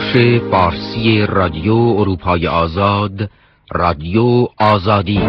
بخش فارسی رادیو اروپای آزاد، رادیو آزادی.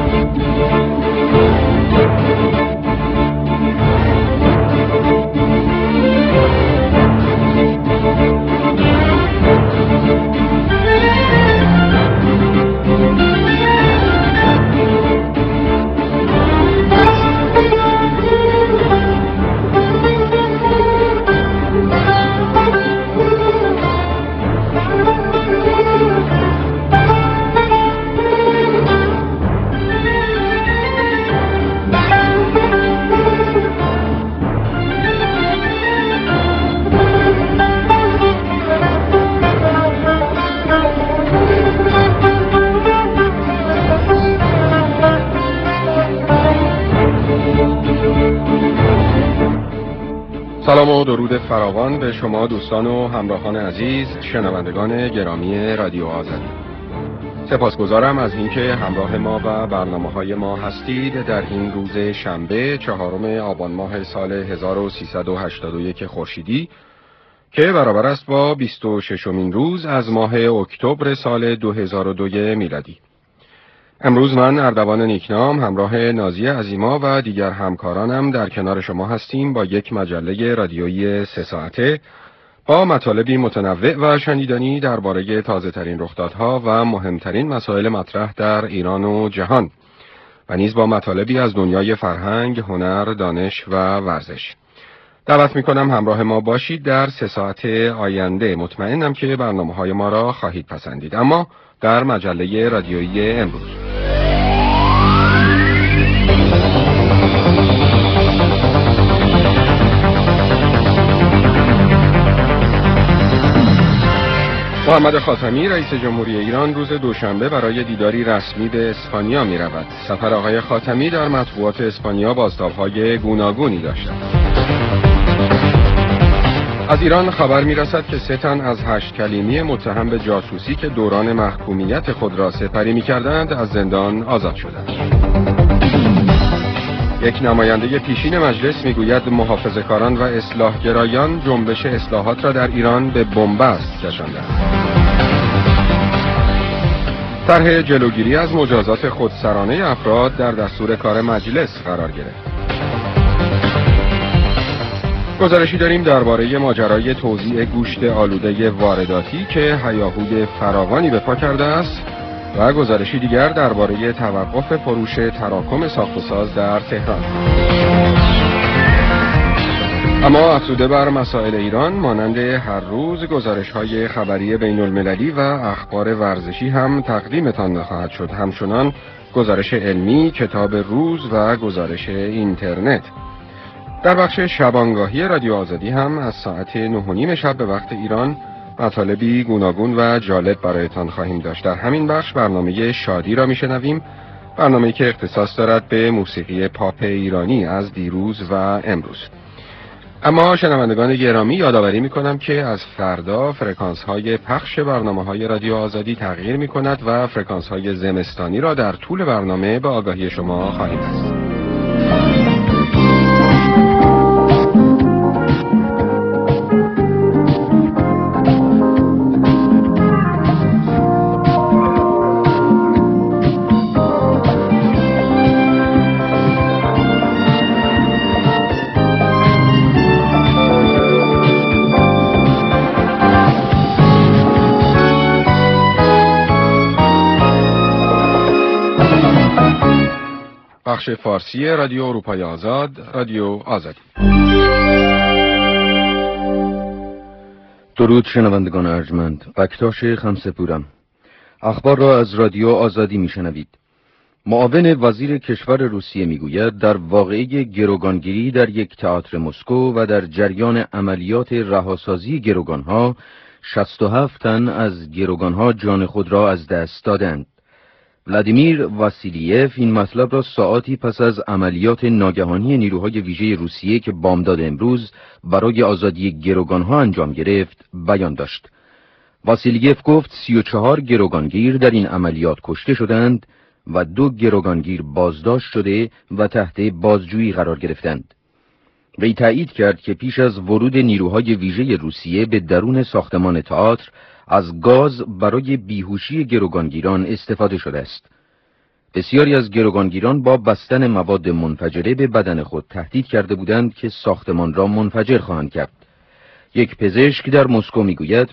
سلام و درود فراوان به شما دوستان و همراهان عزیز، شنوندگان گرامی رادیو آزادی. سپاسگزارم از اینکه همراه ما و برنامه‌های ما هستید در این روز شنبه 4 آبان ماه سال 1381 خورشیدی که برابر است با 26مین روز از ماه اکتبر سال 2002 میلادی. امروز من اردوان نیکنام همراه نازی عظیما و دیگر همکارانم در کنار شما هستیم با یک مجله رادیویی 3 ساعته با مطالبی متنوع و شنیدنی درباره تازه‌ترین رخدادها و مهمترین مسائل مطرح در ایران و جهان و نیز با مطالبی از دنیای فرهنگ، هنر، دانش و ورزش. دعوت می‌کنم همراه ما باشید در 3 ساعت آینده. مطمئنم که برنامه‌های ما را خواهید پسندید. اما در مجله رادیویی امروز محمد خاتمی رئیس جمهوری ایران روز دوشنبه برای دیداری رسمی به اسپانیا می رود. سفر آقای خاتمی در مطبوعات اسپانیا بازتاب‌های گوناگونی داشته. از ایران خبر می رسد که 3 تن از 8 کلیمی متهم به جاسوسی که دوران محکومیت خود را سپری می کردند از زندان آزاد شدند. یک نماینده پیشین مجلس می گوید محافظه‌کاران و اصلاحگرایان جنبش اصلاحات را در ایران به بنبست کشاندند. طرح جلوگیری از مجازات خودسرانه افراد در دستور کار مجلس قرار گرفت. گزارشی داریم درباره ماجرای توزیع گوشت آلوده وارداتی که هیاهوی فراوانی به پا کرده است و گزارشی دیگر درباره توقف فروش تراکم ساخت و ساز در تهران. اما افزوده بر مسائل ایران، مانند هر روز گزارش‌های خبری بین‌المللی و اخبار ورزشی هم تقدیمتان خواهد شد. همچنان گزارش علمی، کتاب روز و گزارش اینترنت. در بخش شبانگاهی رادیو آزادی هم از ساعت 9:30 شب به وقت ایران مطالبی گوناگون و جالب برایتان خواهیم داشت. در همین بخش برنامه شادی را میشنویم، برنامه‌ای که اختصاص دارد به موسیقی پاپ ایرانی از دیروز و امروز. اما شنوندگان گرامی، یادآوری می‌کنم که از فردا فرکانس‌های پخش برنامه‌های رادیو آزادی تغییر می‌کند و فرکانس‌های زمستانی را در طول برنامه به آگاهی شما خواهیم رساند. بخش فارسی رادیو اروپای آزاد، رادیو آزادی. درود شنوندگان ارجمند، بکتاش خمسه‌پورم. اخبار را از رادیو آزادی میشنوید. معاون وزیر کشور روسیه میگوید در واقعه گروگانگیری در یک تئاتر مسکو و در جریان عملیات رهاسازی گروگانها 67 تن از گروگانها جان خود را از دست دادند. ولادیمیر واسیلیف این مطلب را ساعاتی پس از عملیات ناگهانی نیروهای ویژه روسیه که بامداد امروز برای آزادی گروگانها انجام گرفت بیان داشت. واسیلیف گفت 34 گروگانگیر در این عملیات کشته شدند و 2 گروگانگیر بازداشت شده و تحت بازجویی قرار گرفتند. وی تایید کرد که پیش از ورود نیروهای ویژه روسیه به درون ساختمان تئاتر از گاز برای بیهوشی گروگانگیران استفاده شده است. بسیاری از گروگانگیران با بستن مواد منفجره به بدن خود تهدید کرده بودند که ساختمان را منفجر خواهند کرد. یک پزشک در مسکو میگوید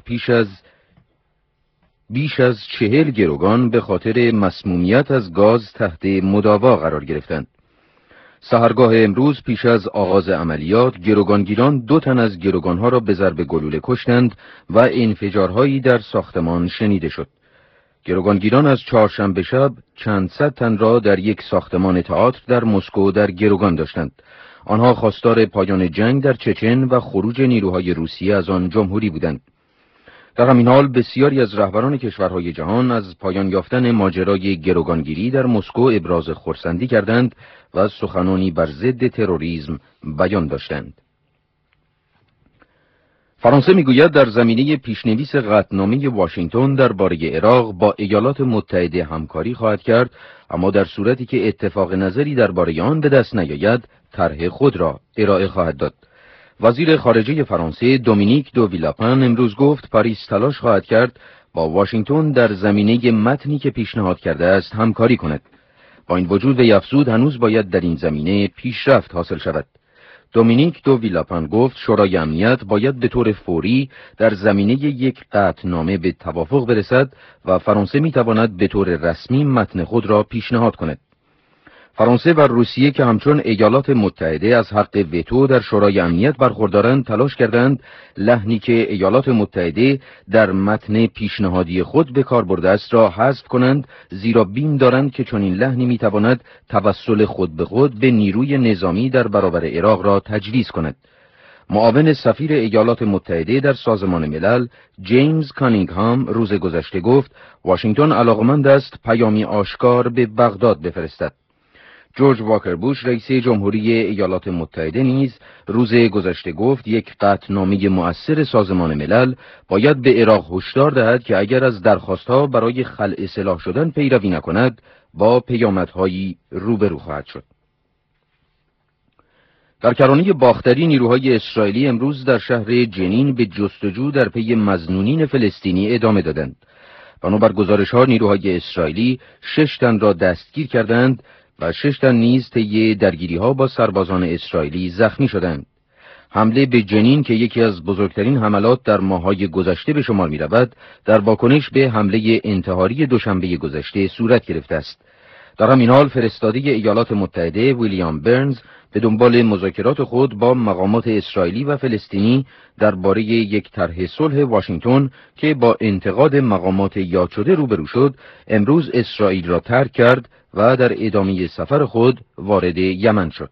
بیش از 40 گروگان به خاطر مسمومیت از گاز تحت مداوا قرار گرفتند. سحرگاه امروز پیش از آغاز عملیات گروگانگیران 2 تن از گروگانها را به ضرب گلوله کشتند و انفجارهایی در ساختمان شنیده شد. گروگانگیران از چهارشنبه شب چند صد تن را در یک ساختمان تئاتر در مسکو در گروگان داشتند. آنها خواستار پایان جنگ در چچن و خروج نیروهای روسیه از آن جمهوری بودند. در همین حال بسیاری از رهبران کشورهای جهان از پایان یافتن ماجرای گروگانگیری در مسکو ابراز خرسندی کردند و سخنانی بر ضد تروریسم بیان داشتند. فرانسه میگوید در زمینه پیشنویس قطعنامه واشنگتن درباره عراق با ایالات متحده همکاری خواهد کرد، اما در صورتی که اتفاق نظری درباره آن به دست نیاید طرح خود را ارائه خواهد داد. وزیر خارجه فرانسه دومینیک دو ویلاپن امروز گفت پاریس تلاش خواهد کرد با واشنگتن در زمینه متنی که پیشنهاد کرده است همکاری کند. با این وجود وی افزود هنوز باید در این زمینه پیشرفت حاصل شود. دومینیک دو ویلاپن گفت شورای امنیت باید به طور فوری در زمینه یک قطعنامه به توافق برسد و فرانسه میتواند به طور رسمی متن خود را پیشنهاد کند. فرانسه و روسیه که همچون ایالات متحده از حق وتو در شورای امنیت برخوردارند تلاش کردند لحنی که ایالات متحده در متن پیشنهادی خود به کار برده است را حذف کنند، زیرا بیم دارند که چنین لحنی میتواند توسل خود به خود به نیروی نظامی در برابر عراق را تجویز کند. معاون سفیر ایالات متحده در سازمان ملل جیمز کانینگهام روز گذشته گفت واشنگتن علاقمند است پیامی آشکار به بغداد بفرستد. جورج واکر بوش رئیس جمهوری ایالات متحده نیز روز گذشته گفت یک قطعنامه مؤثر سازمان ملل باید به عراق هشدار دهد که اگر از درخواستها برای خلع سلاح شدن پیروی نکند با پیامدهایی روبرو خواهد شد. در کرانه باختری نیروهای اسرائیلی امروز در شهر جنین به جستجو در پی مظنونین فلسطینی ادامه دادند. بنابر گزارش‌ها نیروهای اسرائیلی 6 تن را دستگیر کردند و 6 تن نیز طی درگیری‌ها با سربازان اسرائیلی زخمی شدند. حمله به جنین که یکی از بزرگترین حملات در ماه‌های گذشته به شمار می‌رود، در واکنش به حمله انتحاری دوشنبه گذشته صورت گرفته است. در همین حال فرستاده ایالات متحده ویلیام برنز به دنبال مذاکرات خود با مقامات اسرائیلی و فلسطینی درباره یک طرح صلح واشنگتن که با انتقاد مقامات یاد شده روبرو شد، امروز اسرائیل را ترک کرد و در ادامه سفر خود وارد یمن شد.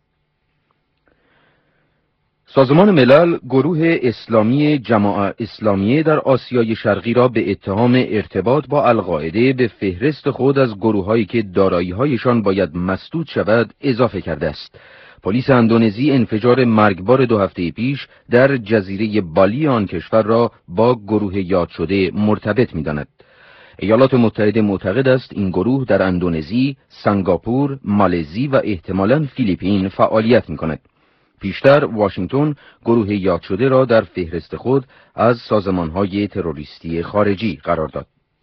سازمان ملل گروه اسلامی جماعت اسلامیه در آسیای شرقی را به اتهام ارتباط با القاعده به فهرست خود از گروه‌هایی که دارایی‌هایشان باید مسدود شود اضافه کرده است. پلیس اندونزی انفجار مرگبار 2 هفته پیش در جزیره بالی آن کشور را با گروه یاد شده مرتبط می‌داند. ایالات متحده معتقد است این گروه در اندونزی، سنگاپور، مالزی و احتمالاً فیلیپین فعالیت می‌کند. پیشتر واشنگتن گروه یاد شده را در فهرست خود از سازمان‌های تروریستی خارجی قرار داد.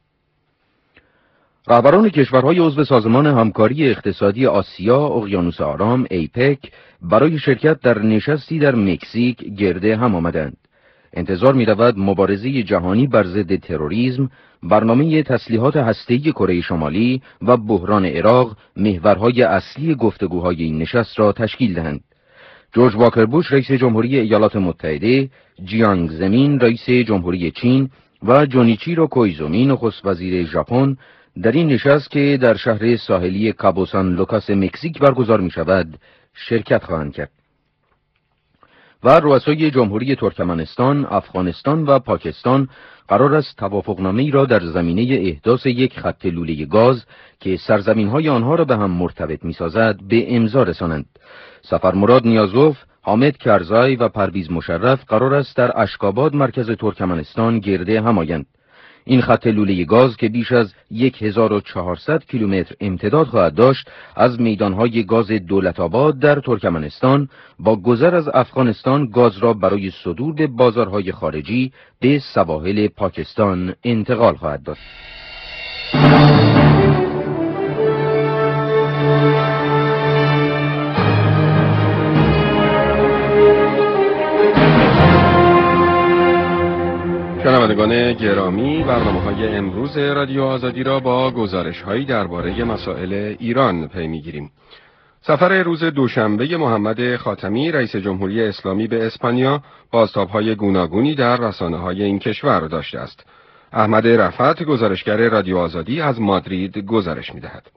رهبران کشورهای عضو سازمان همکاری اقتصادی آسیا اقیانوس آرام ایپک برای شرکت در نشستی در مکزیک گرد هم آمدند. انتظار می‌رود مبارزه جهانی بر ضد تروریسم، برنامه تسلیحات هسته‌ای کره شمالی و بحران عراق محورهای اصلی گفتگوهای این نشست را تشکیل دهند. جورج واکر بوش رئیس جمهوری ایالات متحده، جیانگ زمین رئیس جمهوری چین و جونیچیرو کویزومی نخست وزیر ژاپن در این نشست که در شهر ساحلی کابو سان لوکاس مکزیک برگزار می شود شرکت خواهند کرد. و رؤسای جمهوری ترکمنستان، افغانستان و پاکستان قرار است توافقنامه‌ای را در زمینه احداث یک خط لوله گاز که سرزمین‌های آنها را به هم مرتبط می‌سازد به امضا رسانند. سفرمراد نیازوف، حامد کرزای و پرویز مشرف قرار است در اشکاباد مرکز ترکمنستان گرد هم آیند. این خط لوله گاز که بیش از 1400 کیلومتر امتداد خواهد داشت از میدانهای گاز دولت‌آباد در ترکمنستان با گذر از افغانستان گاز را برای صدور به بازارهای خارجی به سواحل پاکستان انتقال خواهد داد. شنوندگان گرامی، برنامه‌های امروز رادیو آزادی را با گزارش‌هایی درباره مسائل ایران پی می‌گیریم. سفر روز دوشنبه محمد خاتمی رئیس جمهوری اسلامی به اسپانیا بازتاب‌های گوناگونی در رسانه‌های این کشور داشته است. احمد رفعت، گزارشگر رادیو آزادی از مادرید گزارش می‌دهد.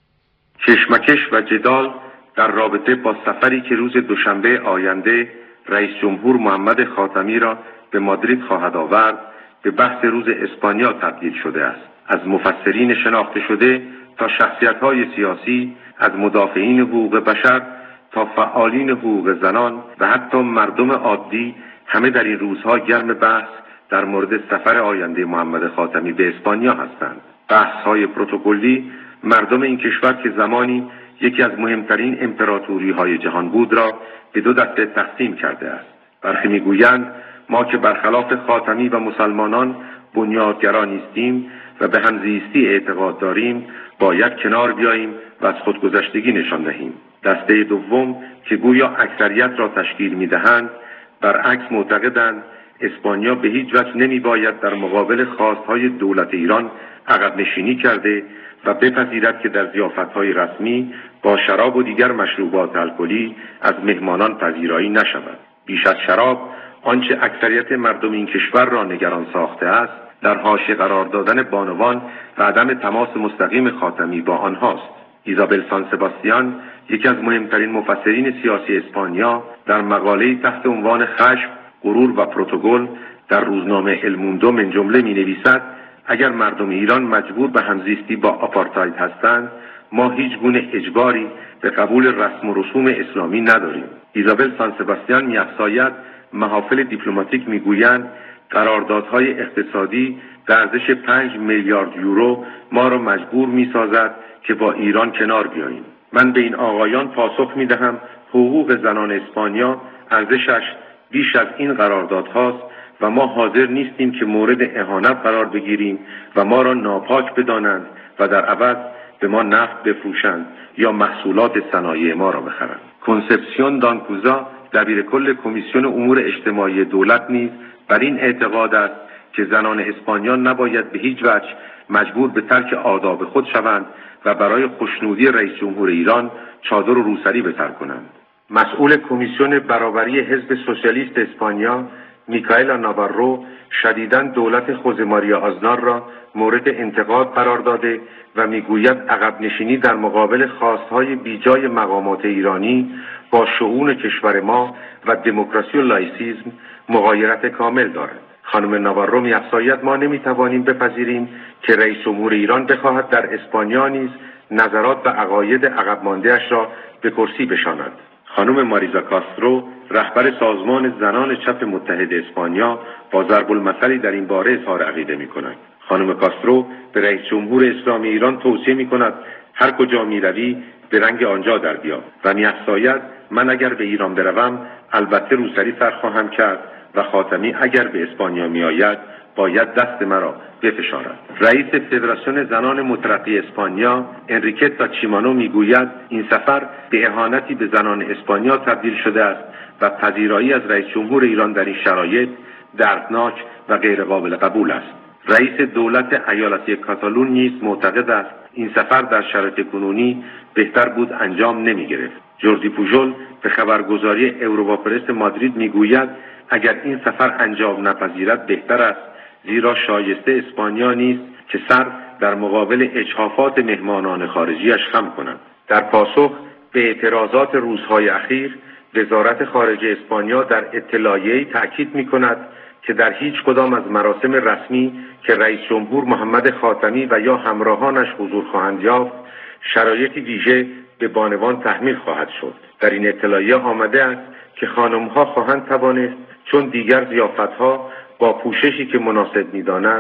کشمکش و جدال در رابطه با سفری که روز دوشنبه آینده رئیس جمهور محمد خاتمی را به مادرید خواهد آورد به بحث روز اسپانیا تبدیل شده است. از مفسرین شناخته شده تا شخصیت‌های سیاسی، از مدافعین حقوق بشر تا فعالین حقوق زنان و حتی مردم عادی، همه در این روزها گرم بحث در مورد سفر آینده محمد خاتمی به اسپانیا هستند. بحث‌های پروتکلی مردم این کشور که زمانی یکی از مهمترین امپراتوری‌های جهان بود را به دو دسته تقسیم کرده است. برخی می‌گویند ما که برخلاف خاتمی و مسلمانان بنیادگرا نیستیم و به همزیستی اعتقاد داریم، باید کنار بیاییم و از خودگذشتگی نشان دهیم. دسته دوم که گویا اکثریت را تشکیل می‌دهند، برعکس معتقدند اسپانیا به هیچ وجه نمی‌باید در مقابل خواست‌های دولت ایران عقب نشینی کرده و بپذیرد که در ضیافت‌های رسمی با شراب و دیگر مشروبات الکلی از مهمانان پذیرایی نشود. بیش از شراب، آنچه اکثریت مردم این کشور را نگران ساخته است، در حاشیه قرار دادن بانوان و عدم تماس مستقیم خاتمی با آنهاست. ایزابل سان سباستیان، یکی از مهمترین مفسرین سیاسی اسپانیا، در مقاله‌ای تحت عنوان خشم، غرور و پروتکل در روزنامه الموندو من جمله می‌نویسد اگر مردم ایران مجبور به همزیستی با آپارتاید هستند، ما هیچ گونه اجباری به قبول رسم و رسوم اسلامی نداریم. ایزابل سان سباستیان می‌افزاید محافل دیپلماتیک میگویند قراردادهای اقتصادی در ارزش 5 میلیارد یورو ما را مجبور میسازد که با ایران کنار بیاییم. من به این آقایان پاسخ میدهم حقوق زنان اسپانیا ارزشش بیش از این قراردادهاست و ما حاضر نیستیم که مورد اهانت قرار بگیریم و ما را ناپاک بدانند و در عوض به ما نفت بفروشند یا محصولات صنایع ما را بخرند. کنسپسیون دانکوزا، دبیر کل کمیسیون امور اجتماعی دولت، نیز بر این اعتقاد است که زنان اسپانیا نباید به هیچ وجه مجبور به ترک آداب خود شوند و برای خوشنودی رئیس جمهور ایران چادر و روسری به سر کنند. مسئول کمیسیون برابری حزب سوسیالیست اسپانیا، میکائیلا ناواررو، شدیداً دولت خوزه ماریا آزنار را مورد انتقاد قرار داده و میگوید عقب نشینی در مقابل خواستهای بیجای مقامات ایرانی با شؤون کشور ما و دموکراسی و لایسیسم مغایرت کامل دارد. خانم ناواررو می‌افزاید ما نمی‌توانیم بپذیریم که رئیس جمهور ایران بخواهد در اسپانیا نیز نظرات و عقاید عقب مانده‌اش را به کرسی بشاند. خانم ماریزا کاسترو، رهبر سازمان زنان چپ متحد اسپانیا، با ضرب المثلی در این باره اظهار عقیده می‌کند. خانم کاسترو به رئیس جمهور اسلامی ایران توصیه می‌کند هر کجا می‌روی به رنگ آنجا در بیا و می‌افزاید من اگر به ایران بروم البته روسری سر خواهم کرد و خاتمی اگر به اسپانیا می‌آید باید دست مرا بفشارد. رئیس فدراسیون زنان مترقی اسپانیا، انریکتا چیمانو، میگوید این سفر به اهانتی به زنان اسپانیا تبدیل شده است و پذیرایی از رئیس جمهور ایران در این شرایط دردناک و غیر قابل قبول است. رئیس دولت ایالتی کاتالون نیز معتقد است این سفر در شرایط کنونی بهتر بود انجام نمی‌گرفت. جوردی پوژول به خبرگزاری اروپا پرس مادرید میگوید اگر این سفر انجام نپذیرد بهتر است، زیرا شایسته اسپانیا نیست که سر در مقابل اجحافات مهمانان خارجیش خم کند. در پاسخ به اعتراضات روزهای اخیر، وزارت خارجه اسپانیا در اطلاعیه‌ای تأکید می‌کند که در هیچ کدام از مراسم رسمی که رئیس جمهور محمد خاتمی و یا همراهانش حضور خواهند یافت، شرایطی ویژه به بانوان تحمیل خواهد شد. در این اطلاعیه آمده است که خانم‌ها خواهند توانست چون دیگر ضیافت‌ها با پوششی که مناسب می‌دانند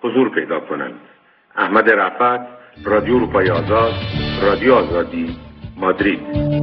حضور پیدا کنند. احمد رفعت، رادیو اروپای آزاد، رادیو آزادی، مادرید.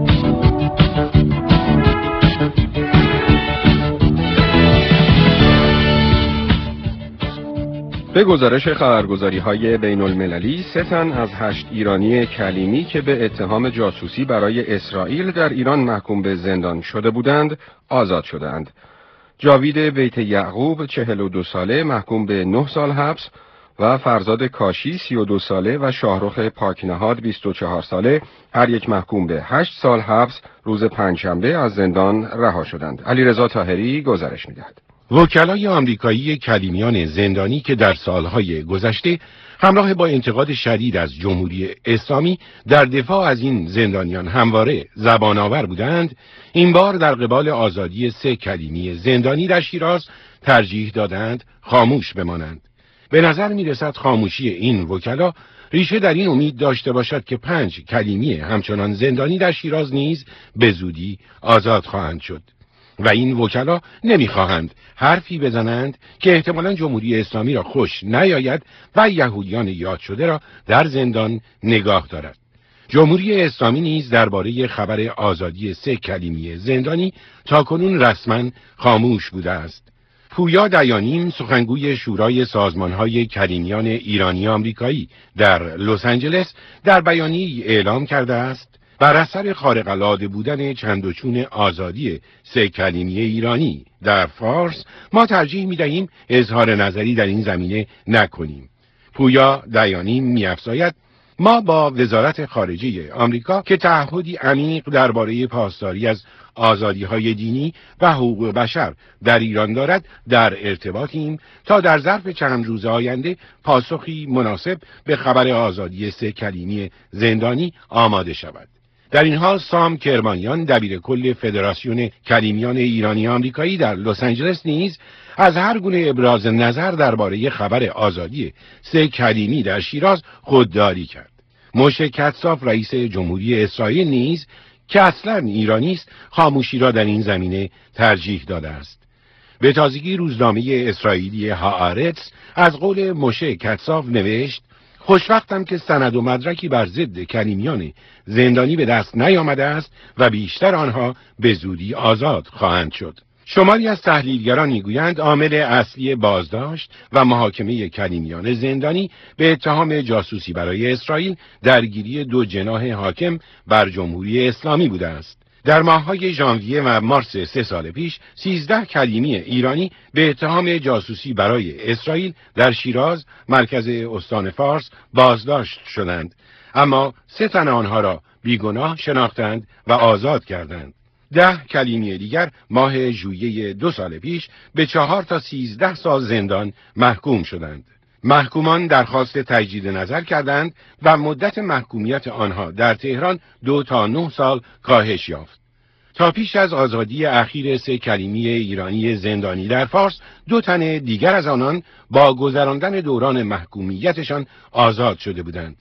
به گزارش خبرگزاری‌های بین‌المللی 3 تن از 8 ایرانی کلیمی که به اتهام جاسوسی برای اسرائیل در ایران محکوم به زندان شده بودند آزاد شدند. جاوید بیت یعقوب 42 ساله محکوم به 9 سال حبس و فرزاد کاشی 32 ساله و شاهرخ پاکنهاد 24 ساله هر یک محکوم به 8 سال حبس روز پنجشنبه از زندان رها شدند. علیرضا طاهری گزارش می‌دهد. وکلای آمریکایی کلیمیان زندانی که در سالهای گذشته همراه با انتقاد شدید از جمهوری اسلامی در دفاع از این زندانیان همواره زبان آور بودند، این بار در قبال آزادی 3 کلیمی زندانی در شیراز ترجیح دادند خاموش بمانند. به نظر می رسد خاموشی این وکلا ریشه در این امید داشته باشد که 5 کلیمی همچنان زندانی در شیراز نیز به زودی آزاد خواهند شد. و این وکلا نمیخواهند حرفی بزنند که احتمالاً جمهوری اسلامی را خوش نیاید و یهودیان یاد شده را در زندان نگاه دارد. جمهوری اسلامی نیز درباره خبر آزادی 3 کلیمی زندانی تاکنون رسما خاموش بوده است. پویا دیانیم، سخنگوی شورای سازمانهای کلیمیان ایرانی آمریکایی در لس آنجلس، در بیانیه‌ای اعلام کرده است بر اثر خارق‌العاده بودن چند و چون آزادی 3 کلیمی ایرانی در فارس ما ترجیح می‌دهیم اظهار نظری در این زمینه نکنیم. پویا دیانیم می‌افزاید ما با وزارت خارجه آمریکا که تعهدی عمیق درباره پاسداری از آزادی‌های دینی و حقوق بشر در ایران دارد در ارتباطیم تا در ظرف چند روز آینده پاسخی مناسب به خبر آزادی 3 کلیمی زندانی آماده شود. در این حال سام کرمانیان، دبیر کل فدراسیون کلیمیان ایرانی آمریکایی در لس آنجلس نیز از هر گونه ابراز نظر درباره خبر آزادی 3 کلیمی در شیراز خودداری کرد. موشه کتساف، رئیس جمهوری اسرائیل نیز که اصلاً ایرانی است، خاموشی را در این زمینه ترجیح داده است. به تازگی روزنامه اسرائیلی هآرتس از قول موشه کتساف نوشت: خوشوقتم که سند و مدرکی بر ضد کلیمیان زندانی به دست نیامده است و بیشتر آنها به زودی آزاد خواهند شد. شماری از تحلیلگران میگویند عامل اصلی بازداشت و محاکمه کلیمیان زندانی به اتهام جاسوسی برای اسرائیل درگیری 2 جناح حاکم بر جمهوری اسلامی بوده است. در ماه‌های ژانویه و مارس 3 سال پیش 13 کلیمی ایرانی به اتهام جاسوسی برای اسرائیل در شیراز، مرکز استان فارس، بازداشت شدند، اما 3 تن آنها را بیگناه شناختند و آزاد کردند. 10 کلیمی دیگر ماه ژوئیه 2 سال پیش به 4 تا 13 سال زندان محکوم شدند. محکومان درخواست تجدید نظر کردند و مدت محکومیت آنها در تهران 2 تا 9 سال کاهش یافت. تا پیش از آزادی اخیر 3 کلیمی ایرانی زندانی در فارس، 2 تن دیگر از آنان با گذراندن دوران محکومیتشان آزاد شده بودند.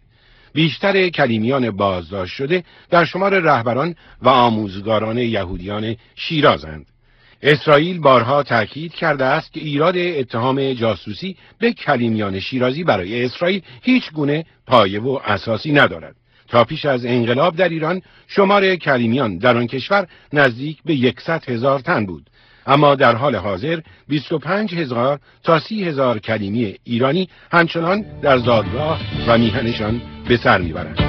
بیشتر کلیمیان بازداشت شده در شمار رهبران و آموزگاران یهودیان شیرازند. اسرائیل بارها تاکید کرده است که ایراد اتهام جاسوسی به کلیمیان شیرازی برای اسرائیل هیچ گونه پایه و اساسی ندارد. تا پیش از انقلاب در ایران شمار کلیمیان در آن کشور نزدیک به 100,000 تن بود، اما در حال حاضر 25,000 تا 30,000 کلیمی ایرانی همچنان در زادگاه و میهنشان به سر میبرند.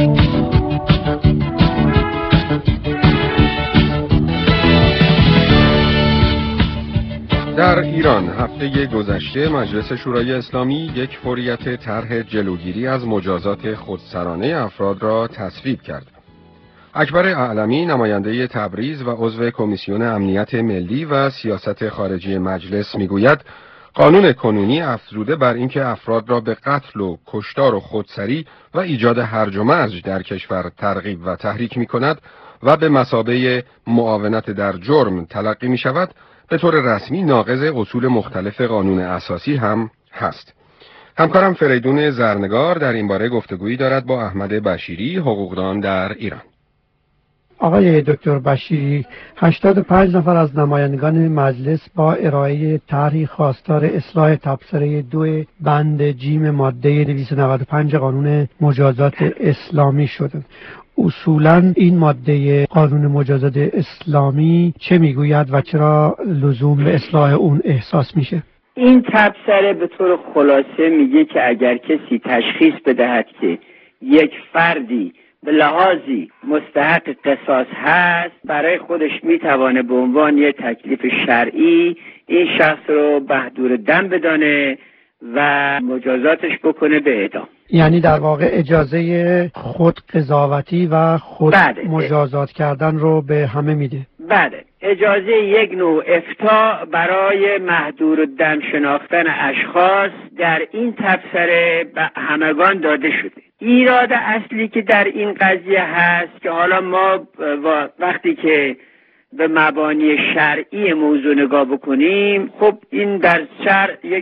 در ایران هفته گذشته مجلس شورای اسلامی یک فوریت طرح جلوگیری از مجازات خودسرانه افراد را تصویب کرد. اکبر اعلمی، نماینده تبریز و عضو کمیسیون امنیت ملی و سیاست خارجی مجلس میگوید قانون کنونی افزوده بر اینکه افراد را به قتل و کشتار و خودسری و ایجاد هرج و مرج در کشور ترغیب و تحریک می‌کند و به مثابه معاونت در جرم تلقی می‌شود، به طور رسمی ناقض اصول مختلف قانون اساسی هم هست. همکارم فریدون زرنگار در این باره گفتگویی دارد با احمد بشیری، حقوقدان در ایران. آقای دکتر بشیری، 85 نفر از نمایندگان مجلس با ارائه طرحی خواستار اصلاح تبصره 2 بند جیم ماده 295 قانون مجازات اسلامی شدند. اصولاً این ماده قانون مجازات اسلامی چه میگوید و چرا لزوم به اصلاح اون احساس میشه؟ این تبصره به طور خلاصه میگه که اگر کسی تشخیص بدهد که یک فردی به لحاظی مستحق قصاص هست، برای خودش میتوانه به عنوان یک تکلیف شرعی این شخص رو محدور دم بدانه و مجازاتش بکنه به اعدام. یعنی در واقع اجازه خود قضاوتی و خود مجازات کردن رو به همه میده. بله، اجازه یک نوع افتاء برای محدور الدم شناختن اشخاص در این تبصره به همگان داده شده. ایراد اصلی که در این قضیه هست که حالا ما وقتی که به مبانی شرعی موضوع نگاه بکنیم، خب این در شرع یک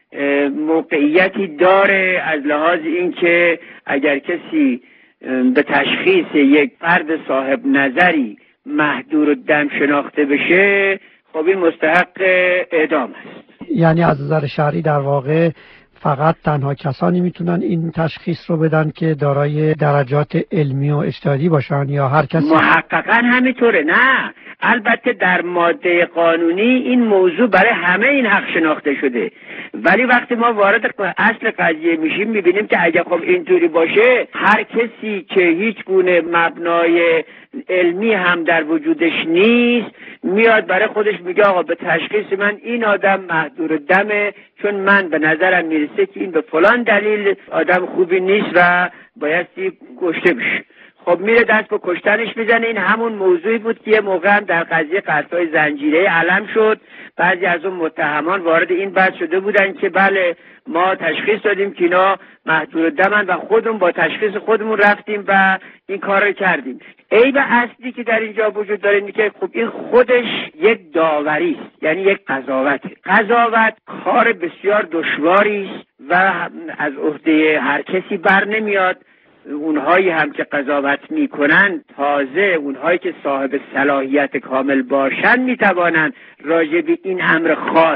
موقعیتی داره از لحاظ اینکه اگر کسی به تشخیص یک فرد صاحب نظری محدور الدم شناخته بشه، خب این مستحق اعدام است. یعنی از نظر شرعی در واقع فقط تنها کسانی میتونن این تشخیص رو بدن که دارای درجات علمی و اجتهادی باشن یا هر کسی؟ محققاً همینطوره. نه، البته در ماده قانونی این موضوع برای همه این حق شناخته شده، ولی وقتی ما وارد اصل قضیه میشیم میبینیم که اگه خب اینطوری باشه، هر کسی که هیچ گونه مبنای علمی هم در وجودش نیست میاد برای خودش میگه آقا به تشخیص من این آدم محدور دمه، چون من به نظرم میرسه که این به فلان دلیل آدم خوبی نیست و بایستی کشته بشه. خب میره دست به کشتنش میزنه. این همون موضوعی بود که یه موقع هم در قضیه قتل‌های زنجیره‌ای علم شد. بعضی از اون متهمان وارد این بحث شده بودن که بله ما تشخیص دادیم که اینا محدور دمن و خودمون با تشخیص خودمون رفتیم و این کار رو کردیم. عیب اصلی که در اینجا وجود داره اینه که خب این خودش یک داوری است، یعنی یک قضاوته. قضاوت کار بسیار دشواری است و از عهده هر کسی بر نمیاد. اونهایی هم که قضاوت میکنن، تازه اونهایی که صاحب صلاحیت کامل باشن میتوانند راجع به این امر خاص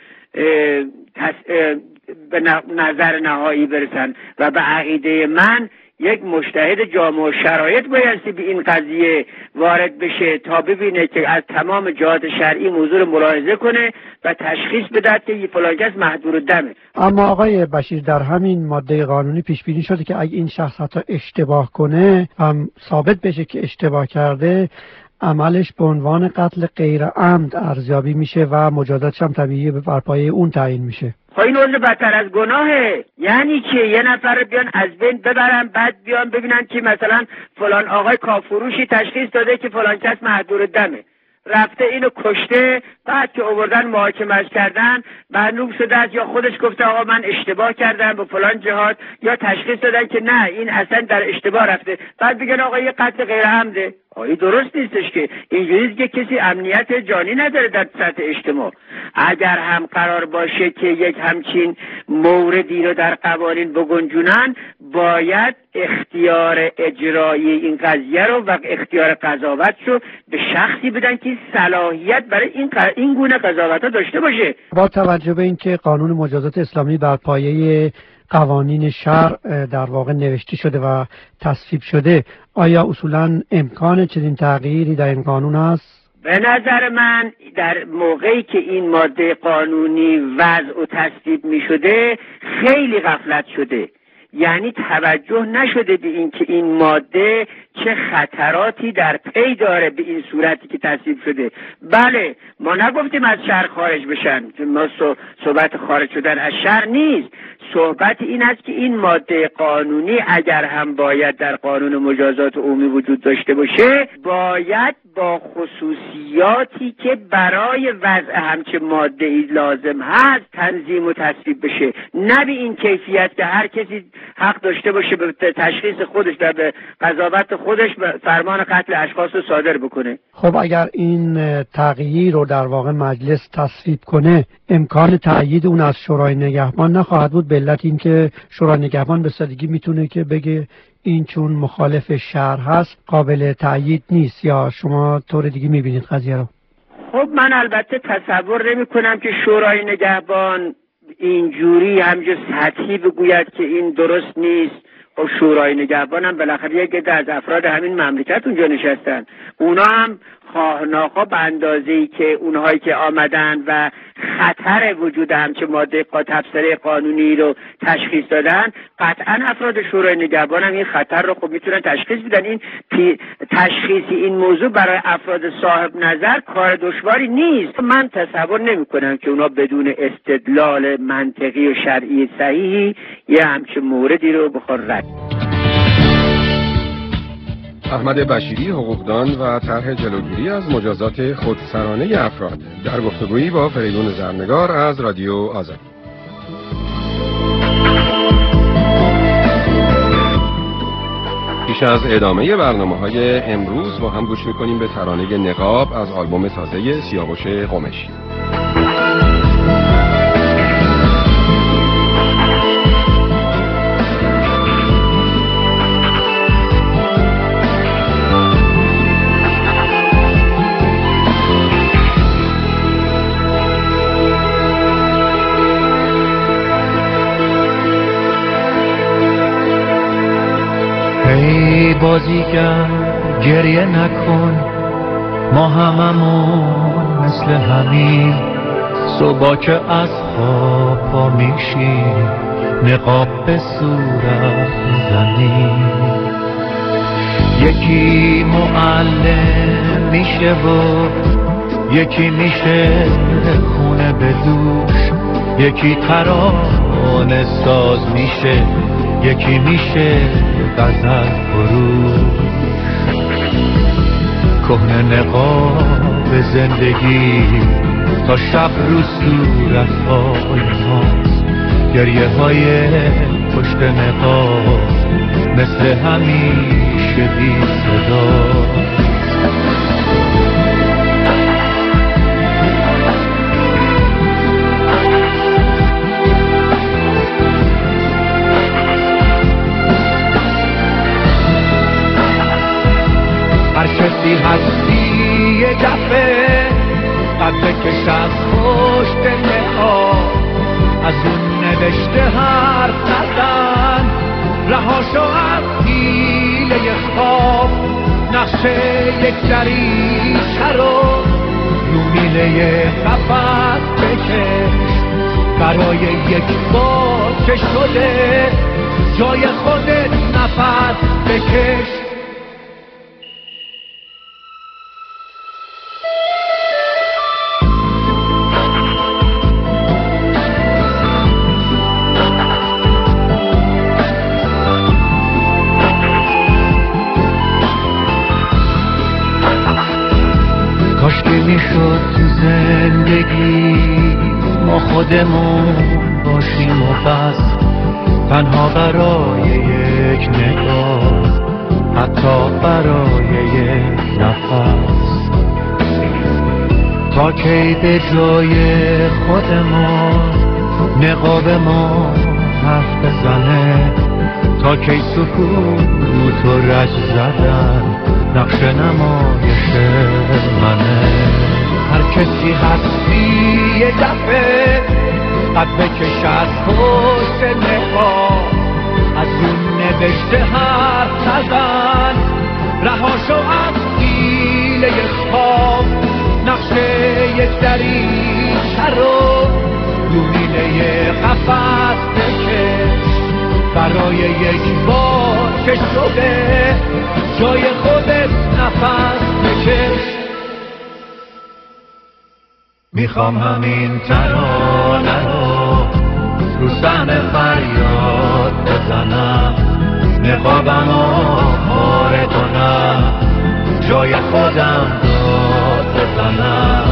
به نظر نهایی برسن و به عقیده من یک مجتهد جامع شرایط بایستی به این قضیه وارد بشه تا ببینه که از تمام جهات شرعی موضوع رو ملاحظه کنه و تشخیص بده که فلان کس محدور دمه. اما آقای بشیر، در همین ماده قانونی پیش بینی شده که اگه این شخص حتی اشتباه کنه، هم ثابت بشه که اشتباه کرده، عملش به عنوان قتل غیر عمد ارزیابی میشه و مجازاتش هم طبیعی بر پایه اون تعیین میشه. این عضو بدتر از گناهه. یعنی که یه نفر بیان از بین ببرن، بعد بیان ببینن که مثلا فلان آقای کافروشی تشخیص داده که فلان کس محدور دمه، رفته اینو کشته، بعد که آوردن محاکمه‌اش کردن معلوم شده است یا خودش گفته آقا من اشتباه کردم به فلان جهات، یا تشخیص دادن که نه این اصلا در اشتباه رفته، بعد بگن آقا یه قتل غیر عمده. این درست نیستش که اینجوریه که کسی امنیت جانی نداره در سطح اجتماع. اگر هم قرار باشه که یک همچین موردی رو در قوانین بگنجونن، باید اختیار اجرایی این قضیه رو و اختیار قضاوت رو به شخصی بدن که صلاحیت برای این گونه قضاوت‌ها داشته باشه. با توجه به اینکه قانون مجازات اسلامی بر پایه قوانین شرع در واقع نوشته شده و تصویب شده، آیا اصولاً امکان چنین تغییری در این قانون هست؟ به نظر من در موقعی که این ماده قانونی وضع و تصویب می شده خیلی غفلت شده، یعنی توجه نشده به این که این ماده چه خطراتی در پی داره به این صورتی که تصویب شده. بله ما نگفتیم از شهر خارج بشن، ما صحبت خارج شدن از شهر نیست، صحبت این است که این ماده قانونی اگر هم باید در قانون مجازات عمومی وجود داشته باشه، باید با خصوصیاتی که برای وضع همچه ماده ای لازم هست تنظیم و تصویب بشه، نه به این کیفیت که هر کسی حق داشته باشه به تشخیص خودش و به قضاوت خودش فرمان قتل اشخاص رو صادر بکنه. خب اگر این تغییر رو در واقع مجلس تصویب کنه، امکان تأیید اون از شورای نگهبان نخواهد بود، به علت اینکه شورای نگهبان به سادگی میتونه که بگه این چون مخالف شرع هست قابل تأیید نیست، یا شما طور دیگه میبینید قضیه رو؟ خب من البته تصور نمی کنم که شورای نگهبان اینجوری همجور سطحی بگوید که این درست نیست. خب شورای نگهبان هم بالاخره یک عده از افراد همین مملکت اونجا نشستن، اونا هم خواه ناخواه به اندازه‌ای که اونهایی که آمدن و خطر وجود همچه ماده تبصره قانونی رو تشخیص دادن، قطعا افراد شورای نگهبان هم این خطر رو خب میتونن تشخیص بدن. این تشخیص این موضوع برای افراد صاحب نظر کار دشواری نیست. من تصور نمی کنم که اونا بدون استدلال منطقی و شرعی صحیحی یه همچه موردی رو بخواد رد. احمد بشیری، حقوقدان و طرح جلوگیری از مجازات خودسرانه افراد، در گفتگویی با فریدون زرنگار از رادیو آزادی. پیش از ادامه برنامه‌های امروز با هم گوش می‌کنیم به ترانه نقاب از آلبوم تازه سیاوش قمیشی. بازیگر گریه نکن، ما هممون مثل همین صبح که از خواب پا میشیم نقاب به صورت زنیم. یکی معلم میشه و یکی میشه خونه به دوش، یکی ترانه ساز میشه، یکی میشه غزل فروش. کهنه نقاب زندگی تا شب رو صورت‌های ماست، گریه های پشت نقاب مثل همیشه بی صداست. هر کسی هستی یه دفعه قد بکش از پشت نقاب، از اون نوشته حرف نزن، رهاشو از حیله خواب. نقشه یک دریچه رو میله قفس بکش، برای یک بار که شده جای خودت نفس بکش. میشد تو زندگی ما خودمون باشیم و بس، تنها برای یک نگاه، حتی برای یک نفس. تا کی به جای خودمون نقاب ما حرف بزنه، تا کی سکوت و رج زدن نقش نمایش منه. هر کسی هستی یه دفعه قد بکش از پشت نقاب، از اون نوشته حرف نزن، رهاشو از حیله خواب. نقشه یک دریچه رو میله قفس بکش، برای یک بار که شده جای خودت نفس بکش. میخوام همین ترانه رو صحن فریاد بزنم، نقابمو پاره کنم، جای خودم داد بزنم.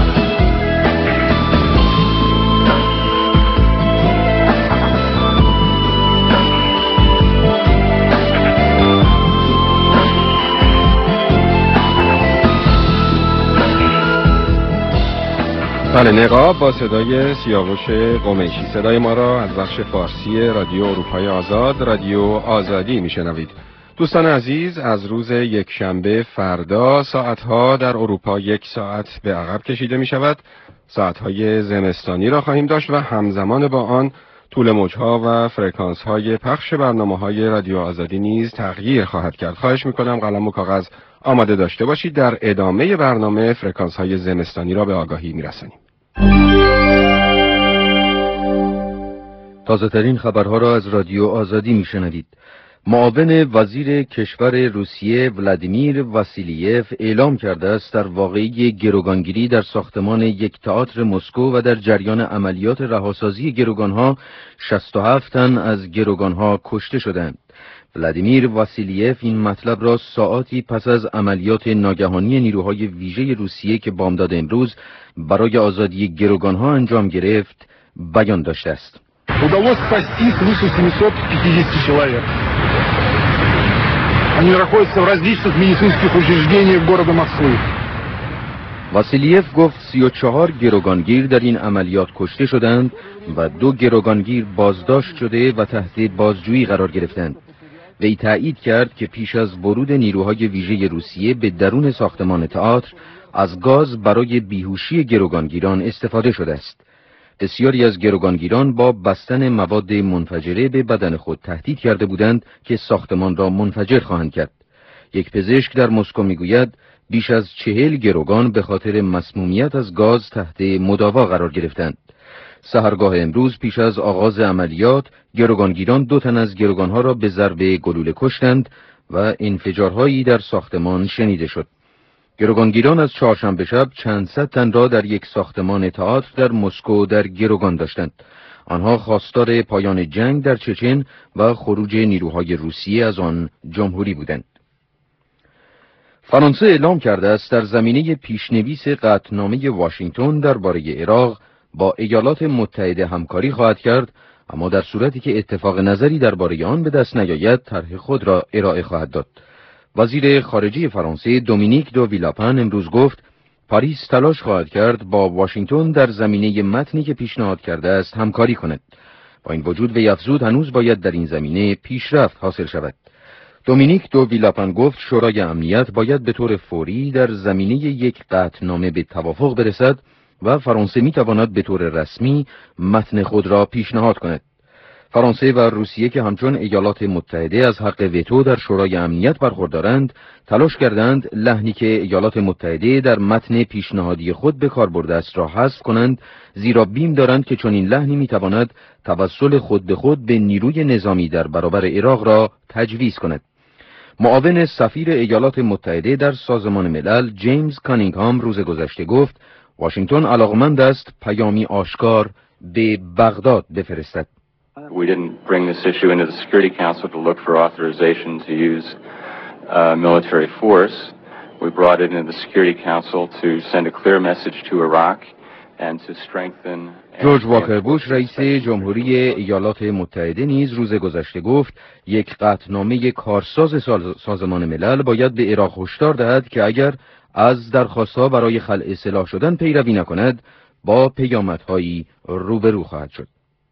بله، نقاب با صدای سیاوش قمیشی. صدای ما را از بخش فارسی رادیو اروپای آزاد، رادیو آزادی میشنوید. دوستان عزیز، از روز یکشنبه فردا ساعتها در اروپا 1 ساعت به عقب کشیده می شود. ساعتهای زمستانی را خواهیم داشت و همزمان با آن طول موجها و فرکانس های پخش برنامه های رادیو آزادی نیز تغییر خواهد کرد. خواهش می کنم قلم و کاغذ آماده داشته باشید. در ادامه برنامه فرکانس های زمستانی را به آگاهی می رسانیم. تازه ترین خبرها را از رادیو آزادی می شنوید. معاون وزیر کشور روسیه ولادیمیر واسیلیف اعلام کرده است در واقعه گروگانگیری در ساختمان یک تئاتر مسکو و در جریان عملیات رهاسازی گروگانها 67 تن از گروگانها کشته شدند. ولادیمیر واسیلیف این مطلب را ساعاتی پس از عملیات ناگهانی نیروهای ویژه روسیه که بامداد امروز برای آزادی گروگانها انجام گرفت بیان داشته است. Удалось спасти свыше 750 человек. Они находятся в различных медицинских учреждениях города Москвы. واسیلیف گفت 34 گروگانگیر در این عملیات کشته شدند و 2 گروگانگیر بازداشت شده و تحت بازجویی قرار گرفتند. وی تایید کرد که پیش از ورود نیروهای ویژه روسیه به درون ساختمان تئاتر از گاز برای بیهوشی گروگانگیران استفاده شده است. بسیاری از گروگانگیران با بستن مواد منفجره به بدن خود تهدید کرده بودند که ساختمان را منفجر خواهند کرد. یک پزشک در مسکو میگوید بیش از 40 گروگان به خاطر مسمومیت از گاز تحت مداوا قرار گرفتند. سحرگاه امروز پیش از آغاز عملیات گروگانگیران 2 تن از گروگانها را به ضربه گلوله کشتند و انفجارهایی در ساختمان شنیده شد. گروگانگیران از چهارشنبه شب چند صد تن را در یک ساختمان تئاتر در مسکو در گروگان داشتند. آنها خواستار پایان جنگ در چچن و خروج نیروهای روسیه از آن جمهوری بودند. فرانسه اعلام کرده است در زمینه پیشنویس قطعنامه واشنگتن درباره عراق با ایالات متحده همکاری خواهد کرد، اما در صورتی که اتفاق نظری درباره آن به دست نیاید طرح خود را ارائه خواهد داد. وزیر خارجه فرانسه دومینیک دو ویلاپن امروز گفت پاریس تلاش خواهد کرد با واشنگتن در زمینه متنی که پیشنهاد کرده است همکاری کند. با این وجود وی افزود هنوز باید در این زمینه پیشرفت حاصل شود. دومینیک دو ویلاپن گفت شورای امنیت باید به طور فوری در زمینه یک قطعنامه به توافق برسد و فرانسه میتواند به طور رسمی متن خود را پیشنهاد کند. فرانسه و روسیه که همچون ایالات متحده از حق وتو در شورای امنیت برخوردارند، تلاش کردند لحنی که ایالات متحده در متن پیشنهادی خود به کار برده است را حذف کنند، زیرا بیم دارند که چنین لحنی میتواند توسل خود به خود به نیروی نظامی در برابر عراق را تجویز کند. معاون سفیر ایالات متحده در سازمان ملل جیمز کانینگهام روز گذشته گفت واشنگتن علاقمند است پیامی آشکار به بغداد بفرستد. We didn't bring this issue into the Security Council to look for authorization to use military force. We brought it into the Security Council to send a clear message to Iraq and to strengthen. جورج واکر بوش رئیس جمهوری ایالات متحده نیز روز گذشته گفت یک قطعنامه کارساز سازمان ملل باید به عراق هشدار دهد که اگر از درخواست‌ها برای خلع سلاح شدن پیروی نکند با پیامدهایی روبرو خواهد شد.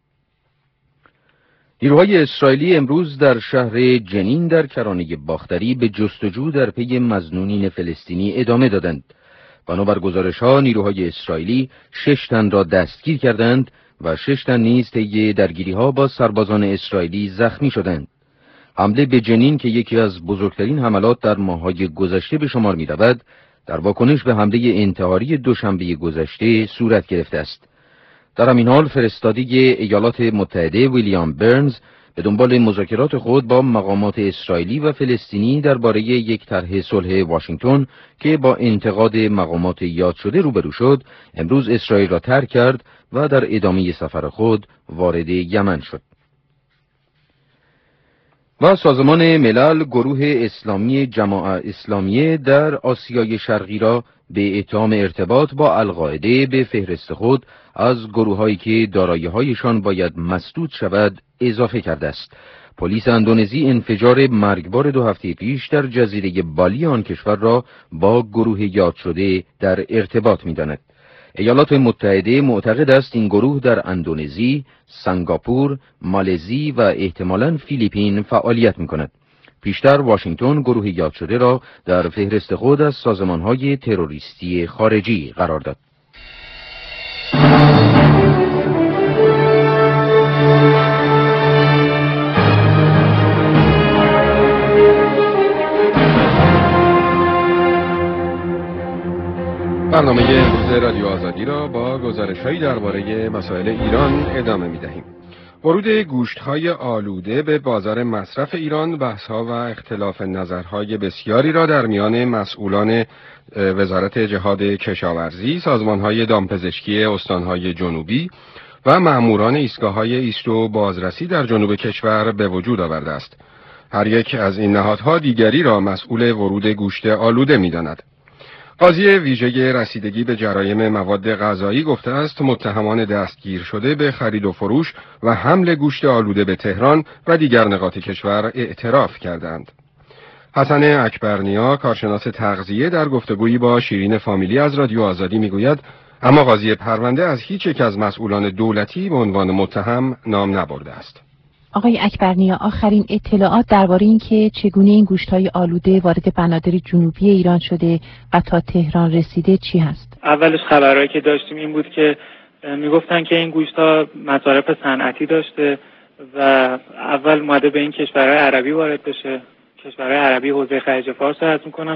نیروهای اسرائیلی امروز در شهر جنین در کرانه باختری به جستجو در پی مظنونین فلسطینی ادامه دادند. بنابر گزارش‌ها نیروهای اسرائیلی 6 تن را دستگیر کردند و 6 تن نیز طی درگیری‌ها با سربازان اسرائیلی زخمی شدند. حمله به جنین که یکی از بزرگترین حملات در ماه‌های گذشته به شمار می‌رود، در واکنش به حمله انتحاری دوشنبه گذشته صورت گرفته است. در همین حال فرستادی ایالات متحده ویلیام برنز به دنبال مذاکرات خود با مقامات اسرائیلی و فلسطینی درباره یک طرح صلح واشنگتن که با انتقاد مقامات یاد شده روبرو شد، امروز اسرائیل را ترک کرد و در ادامه سفر خود وارد یمن شد. و سازمان ملل گروه اسلامی جماعت اسلامیه در آسیای شرقی را به اتهام ارتباط با القاعده به فهرست خود از گروه‌هایی که دارایی‌هایشان باید مسدود شود اضافه کرده است. پلیس اندونزی انفجار مرگبار 2 هفته پیش در جزیره بالی آن کشور را با گروه یاد شده در ارتباط می‌داند. ایالات متحده معتقد است این گروه در اندونزی، سنگاپور، مالزی و احتمالاً فیلیپین فعالیت می‌کند. پیشتر واشنگتن گروه یاد شده را در فهرست خود از سازمان‌های تروریستی خارجی قرار داد. برنامه امروز رادیو آزادی را با گزارش‌هایی درباره مسائل ایران ادامه می‌دهیم. ورود گوشت‌های آلوده به بازار مصرف ایران، بحث‌ها و اختلاف نظرهای بسیاری را در میان مسئولان وزارت جهاد کشاورزی، سازمان‌های دامپزشکی استان‌های جنوبی و مأموران ایستگاه‌های ایست و بازرسی در جنوب کشور به وجود آورده است. هر یک از این نهادها دیگری را مسئول ورود گوشت آلوده می‌داند. قاضی ویژه رسیدگی به جرایم مواد غذایی گفته است متهمان دستگیر شده به خرید و فروش و حمل گوشت آلوده به تهران و دیگر نقاط کشور اعتراف کردند. حسن اکبرنیا، کارشناس تغذیه، در گفتگویی با شیرین فامیلی از رادیو آزادی میگوید اما قاضی پرونده از هیچ یک از مسئولان دولتی به عنوان متهم نام نبرده است. آقای اکبرنیا، آخرین اطلاعات درباره این که چگونه این گوشت‌های آلوده وارد بنادر جنوبی ایران شده و تا تهران رسیده چی هست؟ اولش خبرهایی که داشتیم این بود که میگفتن که این گوشت‌ها مصارف صنعتی داشته و اول اومده به این کشورهای عربی وارد بشه. کشورهای عربی حوزه خلیج فارس رو عرض می‌کنم،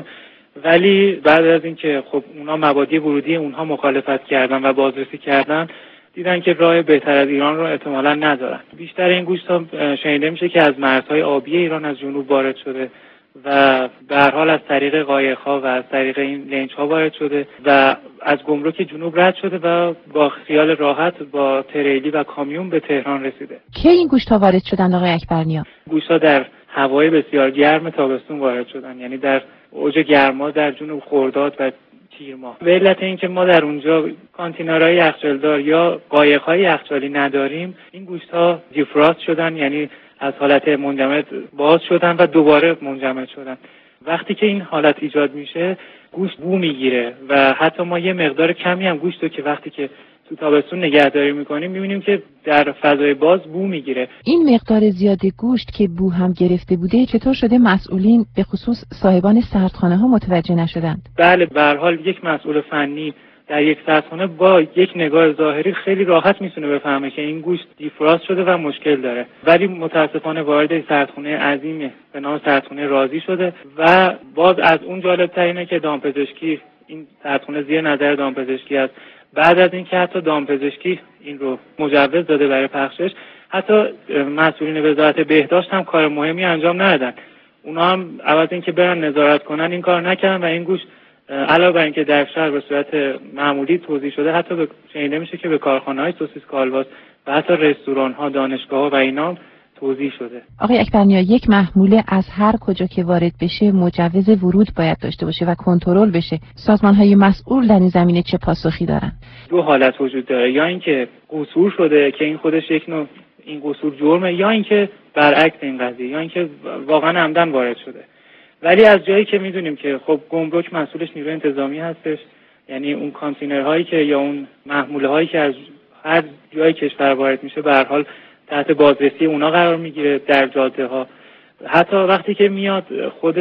ولی بعد از اینکه خب اونا مبادی ورودی اونها مخالفت کردن و بازرسی کردن، دیدن که راه بهتر از ایران رو احتمالاً ندارن. بیشتر این گوشت‌ها شنیده میشه که از مرزهای آبی ایران از جنوب وارد شده و به هر حال از طریق قایق‌ها و از طریق این لنج‌ها وارد شده و از گمرک جنوب رد شده و با خیال راحت با تریلی و کامیون به تهران رسیده. کی این گوشت‌ها وارد شدن آقای اکبرنیا؟ گوشت‌ها در هوای بسیار گرم تابستون وارد شدن، یعنی در اوج گرما در جنوب خرداد و تیر ماه. به علت اینکه ما در اونجا کانتینرهای یخچالدار یا قایق‌های یخچالی نداریم، این گوشت‌ها دیفراست شدن، یعنی از حالت منجمد باز شدن و دوباره منجمد شدن. وقتی که این حالت ایجاد میشه گوشت بو میگیره و حتی ما یه مقدار کمی هم گوشت رو که وقتی که تو تابستون نگهداری میکنیم میبینیم که در فضای باز بو میگیره. این مقدار زیاد گوشت که بو هم گرفته بوده چطور شده مسئولین به خصوص صاحبان سردخانه ها متوجه نشدند؟ بله، به هر حال یک مسئول فنی در یک سردخانه با یک نگاه ظاهری خیلی راحت میتونه بفهمه که این گوشت دیفراست شده و مشکل داره، ولی متاسفانه وارد سردخانه عظیمی به نام سردخانه رازی شده و باز از اون جالب‌تر اینه که دامپزشکی، این سردخانه زیر نظر دامپزشکی است. بعد از اینکه حتی دامپزشکی این رو مجوز داده برای پخشش، حتی مسئولین وزارت بهداشت هم کار مهمی انجام ندادن. اونا هم عوض اینکه برن نظارت کنن این کار نکردن و این گوشت علاوه بر اینکه در شهر به صورت معمولی توزیع شده، حتی شنیده میشه که به کارخانه‌های سوسیس کالباس و حتی رستوران‌ها، دانشگاه‌ها و اینا توزیع شده. آقای اکبرنیا، یک محموله از هر کجا که وارد بشه مجوز ورود باید داشته باشه و کنترل بشه. سازمان‌های مسئول در این زمینه چه پاسخی دارن؟ دو حالت وجود داره، یا اینکه قصور شده که این خودش یک نوع این قصور جرمه، یا اینکه برعکس این قضیه، یا اینکه واقعا عمدن وارد شده. ولی از جایی که میدونیم که خب گمرک مسئولش نیروی انتظامی هستش، یعنی اون کانتینرهایی که یا اون محموله هایی که از هر جای کشور وارد میشه به هر حال تحت بازرسی اونا قرار میگیره در جاده ها. حتی وقتی که میاد خود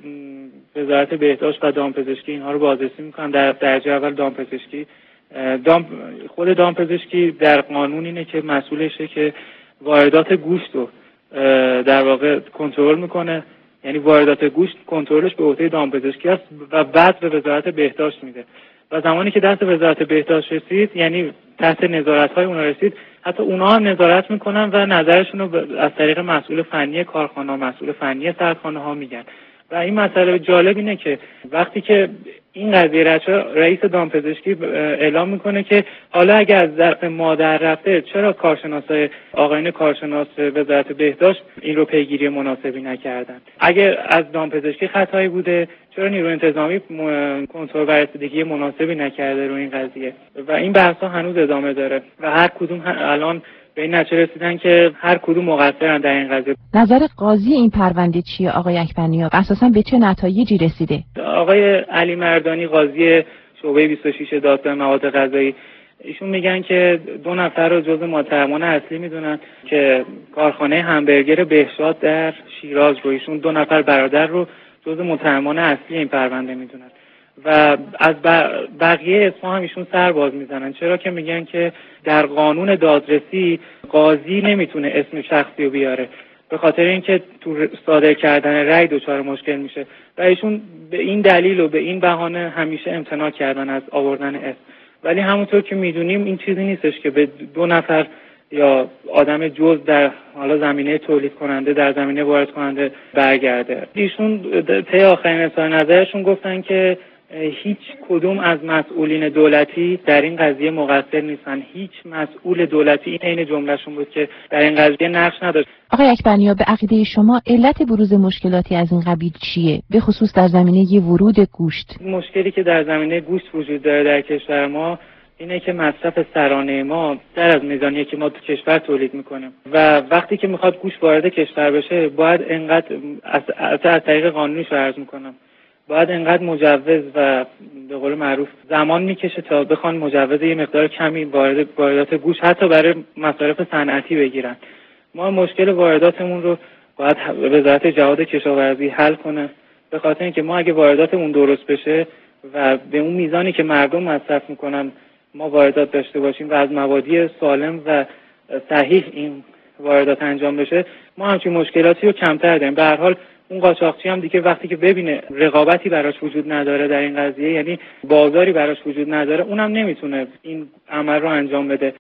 وزارت بهداشت و دامپزشکی اینها رو بازرسی میکنن، در درجه اول دامپزشکی خود دامپزشکی در قانون اینه که مسئولشه که واردات گوشت رو در واقع کنترل میکنه، یعنی واردات گوشت کنترلش به عهده دامپزشکی است و بعد به وزارت بهداشت میده و زمانی که دست وزارت بهداشت رسید، یعنی تحت نظارت‌های اونها رسید، حتی اونها هم نظارت میکنن و نظرشون رو از طریق مسئول فنی کارخانه، مسئول فنی سردخانه ها میگن. و این مسئله جالب اینه که وقتی که این قضیه رئیس دامپزشکی اعلام میکنه که حالا اگر از دست مادر رفته چرا کارشناسای آقایون کارشناس وزارت بهداشت این رو پیگیری مناسبی نکردن؟ اگر از دامپزشکی خطایی بوده چرا نیروی انتظامی کنترل و رسیدگی مناسبی نکرده رو این قضیه؟ و این بحث‌ها هنوز ادامه داره و هر کدوم الان به این نتیجه رسیدن که هر کدوم مقصرن در این قضیه. نظر قاضی این پرونده چیه آقای اکبرنیا؟ اساساً به چه نتایجی رسیده؟ آقای علی مردانی قاضی شعبه 26 دادگاه مواد غذایی ایشون میگن که 2 نفر رو جزو متهمان اصلی میدونن که کارخانه همبرگر بهشاد در شیراز رو، ایشون 2 نفر برادر رو جزو متهمان اصلی این پرونده میدونن و از بقیه اسمها هم ایشون سر باز میزنن. چرا که میگن که در قانون دادرسی قاضی نمیتونه اسم شخصی رو بیاره، به خاطر اینکه تو صادر کردن رأی دچار مشکل میشه و ایشون به این دلیل و به این بهانه همیشه امتناع کردن از آوردن اسم. ولی همونطور که میدونیم این چیزی نیستش که به 2 نفر یا آدم جز در حالا زمینه تولید کننده در زمینه وارد کننده برگرده. ایشون طی آخرین اظهار نظرشون گفتن که هیچ کدوم از مسئولین دولتی در این قضیه مقصر نیستن. هیچ مسئول دولتی، این عین جملهشون بود که در این قضیه نقش نداشت. آقای اکبرنیا، به عقیده شما علت بروز مشکلاتی از این قبیل چیه؟ به خصوص در زمینه ورود گوشت. مشکلی که در زمینه گوشت وجود داره در کشور ما اینه که مصرف سرانه ما بیشتر از میزانی که ما تو کشور تولید میکنیم و وقتی که میخواد گوشت وارد کشور بشه باید انقدر از طریق قانونیش عرض میکنم باید انقدر مجوز و به قول معروف زمان میکشه تا بخوان مجوز یه مقدار کمی واردات گوشت حتی برای مصارف صنعتی بگیرن. ما مشکل وارداتمون رو باید وزارت جهاد کشاورزی حل کنه، به خاطر اینکه ما اگه وارداتمون درست بشه و به اون میزانی که مردم مصرف میکنن ما واردات داشته باشیم و از مبادی سالم و صحیح این واردات انجام بشه، ما همچین مشکلاتی رو کمتر داریم. به هر حال اون قاچاقچی هم دیگه وقتی که ببینه رقابتی براش وجود نداره در این قضیه، یعنی بازاری براش وجود نداره، اونم نمیتونه این عمل رو انجام بده.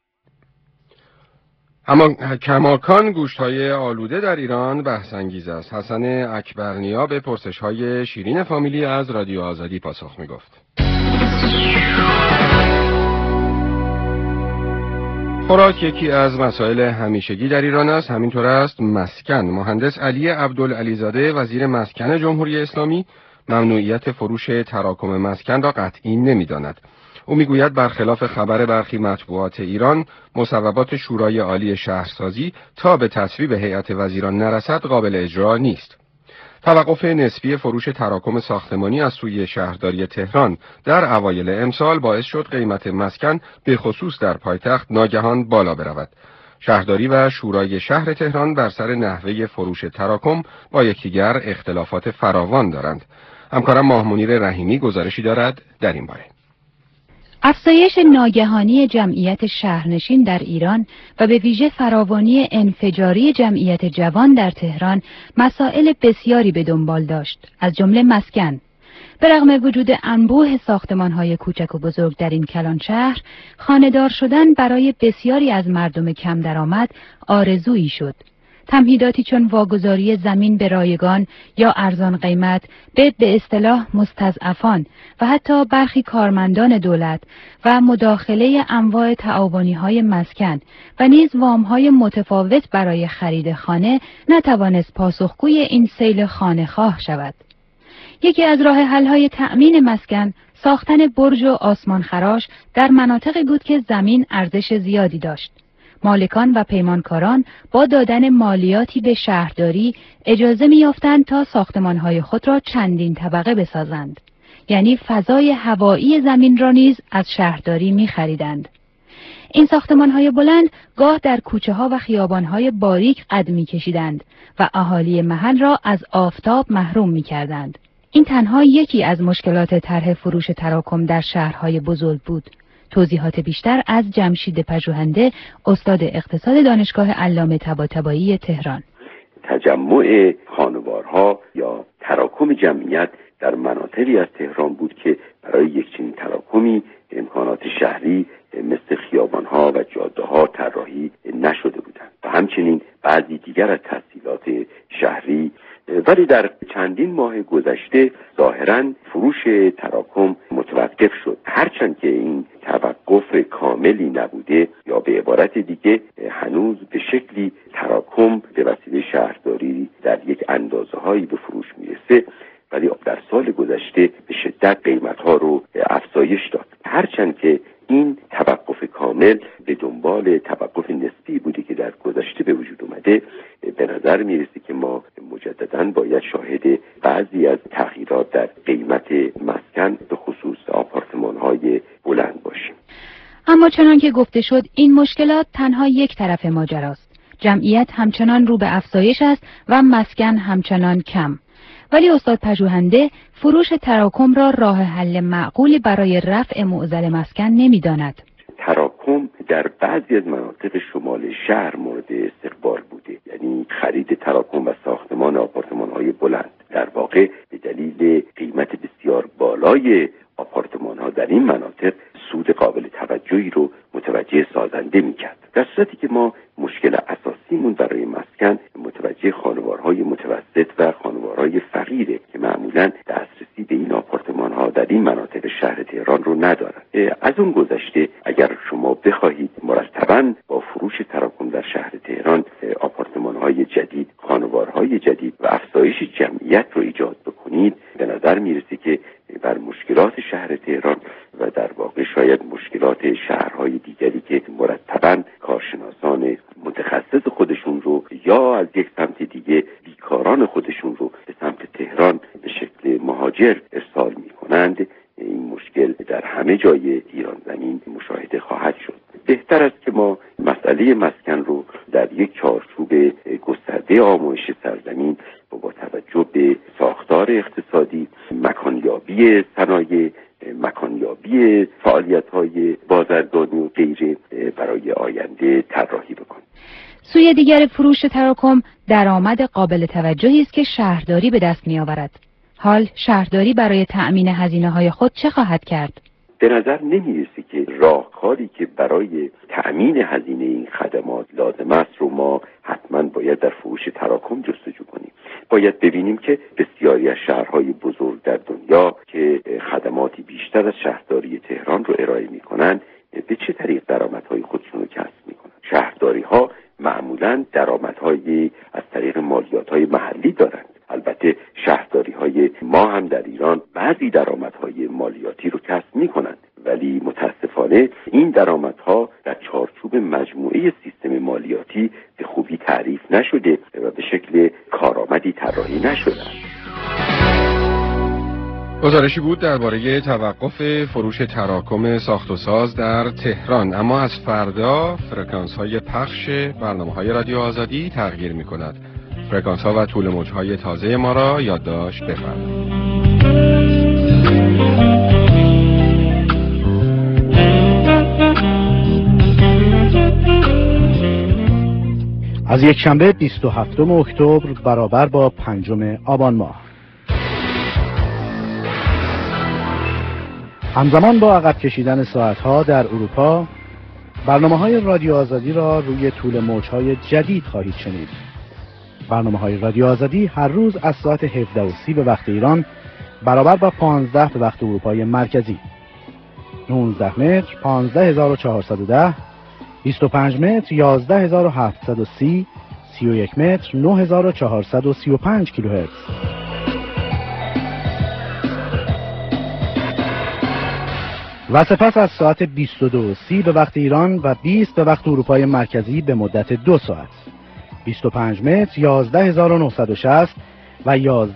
اما کماکان گوشت‌های آلوده در ایران بحث انگیز است. حسن اکبرنیا به پرسش‌های شیرین فامیلی از رادیو آزادی پاسخ می‌گفت. خوراک یکی از مسائل همیشگی در ایران است، همینطور است مسکن. مهندس علی عبدالعلیزاده وزیر مسکن جمهوری اسلامی ممنوعیت فروش تراکم مسکن را قطعی نمی‌داند. او میگوید برخلاف خبر برخی مطبوعات ایران مصوبات شورای عالی شهرسازی تا به تصویب هیئت وزیران نرسد قابل اجرا نیست. توقف نسبی فروش تراکم ساختمانی از سوی شهرداری تهران در اوایل امسال باعث شد قیمت مسکن به خصوص در پایتخت ناگهان بالا برود. شهرداری و شورای شهر تهران بر سر نحوه فروش تراکم با یکدیگر اختلافات فراوان دارند. همکارم ماه منیر رحیمی گزارشی دارد در این باره. افزایش ناگهانی جمعیت شهرنشین در ایران و به ویژه فراوانی انفجاری جمعیت جوان در تهران مسائل بسیاری به دنبال داشت، از جمله مسکن. به رغم وجود انبوه ساختمان‌های کوچک و بزرگ در این کلان شهر، خانه‌دار شدن برای بسیاری از مردم کم درآمد آرزویی شد. تمهیداتی چون واگذاری زمین به رایگان یا ارزان قیمت به اصطلاح مستضعفان و حتی برخی کارمندان دولت و مداخله انواع تعاونی‌های مسکن و نیز وام‌های متفاوت برای خرید خانه نتوانست پاسخگوی این سیل خانه‌خواه شود. یکی از راه حل‌های تأمین مسکن ساختن برج و آسمانخراش در مناطقی بود که زمین ارزش زیادی داشت. مالکان و پیمانکاران با دادن مالیاتی به شهرداری اجازه می‌یافتند تا ساختمان‌های خود را چندین طبقه بسازند، یعنی فضای هوایی زمین را نیز از شهرداری می‌خریدند. این ساختمان‌های بلند گاه در کوچه‌ها و خیابان‌های باریک قد می‌کشیدند و اهالی محل را از آفتاب محروم می‌کردند. این تنها یکی از مشکلات طرح فروش تراکم در شهرهای بزرگ بود. توضیحات بیشتر از جمشید پژوهنده، استاد اقتصاد دانشگاه علامه طباطبایی تهران. تجمع خانوارها یا تراکم جمعیت در مناطقی از تهران بود که برای یک چنین تراکمی امکانات شهری مثل خیابانها و جاده‌ها طراحی نشده بودند و همچنین بعضی دیگر از تسهیلات شهری. ولی در چندین ماه گذشته ظاهراً فروش تراکم متوقف شد، هرچند که این توقف کاملی نبوده، یا به عبارت دیگه هنوز به شکلی تراکم به وسیله شهرداری در یک اندازه‌هایی به فروش میرسه، ولی در سال گذشته به شدت قیمت‌ها رو افزایش داد. هرچند که این توقف کامل به دنبال توقف نسبی بوده که در گذشته به وجود اومده، به نظر میرسه که ما مجدداً باید شاهد بعضی از تغییرات در قیمت مسکن به خصوص آپارتمان‌های بلند باشیم. اما چنان که گفته شد این مشکلات تنها یک طرف ماجراست. جمعیت همچنان رو به افزایش است و مسکن همچنان کم. ولی استاد پژوهنده فروش تراکم را راه حل معقولی برای رفع معضل مسکن نمی‌داند. تراکم در بعضی از مناطق شمال شهر مورد استقبال بوده، یعنی خرید تراکم و ساختمان آپارتمان‌های بلند. در واقع به دلیل قیمت بسیار بالای آپارتمان‌ها در این مناطق سود قابل توجهی رو متوجه سازنده می‌کرد. در صورتی که ما مشکل اساسیمون برای مسکن متوجه خانوارهای متوسط و خانوارهای فقیره که معمولاً دسترسی به این آپارتمان‌ها در این مناطق شهر تهران رو ندارن. از اون گذشته اگر شما بخواهید مرتباً با فروش تراکم در شهر تهران آپارتمان‌های جدید، خانوارهای جدید و افزایش جمعیت رو ایجاد بکنید، به نظر میرسه که بر مشکلات شهر تهران و در واقع شاید مشکلات شهرهای دیگری که مرتباً کارشناسان متخصص خودشون رو یا از یک سمت دیگه بیکاران خودشون رو به سمت تهران به شکل مهاجر ارسال می‌کنند، این مشکل در همه جای ایران زمین مشاهده خواهد شد. بهتر است که ما مسئله مسکن رو در یک چارچوب گسترده آموزش سرزمین و با توجه به ساختار اقتصادی، مکانیابی صنایع، مکانیابی فعالیت‌های بازرگانی و غیره برای آینده طراحی بکنیم. سوی دیگر فروش تراکم درآمد قابل توجهی است که شهرداری به دست می‌آورد. حال شهرداری برای تأمین هزینه‌های خود چه خواهد کرد؟ به نظر نمی‌رسه که راهکاری که برای تأمین هزینه این خدمات لازم است رو ما حتما باید در فروش تراکم جستجو کنیم. باید ببینیم که بسیاری از شهرهای بزرگ در دنیا که خدماتی بیشتر از شهرداری تهران رو ارائه می‌کنند به چه طریق درآمدهای خودشون رو کسب می‌کنند. شهرداری‌ها معمولاً درآمدهای از طریق مالیات‌های محلی دارند. البته شهرداری‌های ما هم در ایران بعضی درآمدهای مالیاتی رو کسب می‌کنند، ولی متاسفانه این درآمدها در چارچوب مجموعه سیستم مالیاتی به خوبی تعریف نشده و به شکل کارآمدی طراحی نشده. گزارشی بود درباره توقف فروش تراکم ساخت و ساز در تهران. اما از فردا فرکانس‌های پخش برنامه‌های رادیو آزادی تغییر می‌کند. فرکانس‌ها و طول موج‌های تازه ما را یادداشت بفرمایید. از یک شنبه 27 اکتبر برابر با 5 آبان ماه، همزمان با عقب کشیدن ساعتها در اروپا، برنامه‌های رادیو آزادی را روی طول موج‌های جدید خواهید شنید. برنامه‌های رادیو آزادی هر روز از ساعت 17:30 به وقت ایران برابر با 15 به وقت اروپای مرکزی، 19 متر 15410، 25 متر 11730، 31 متر 9435 کیلوهرتز. و سپس از ساعت 22:30 به وقت ایران و 20 به وقت اروپای مرکزی به مدت 2 ساعت، 25 متر 11960 و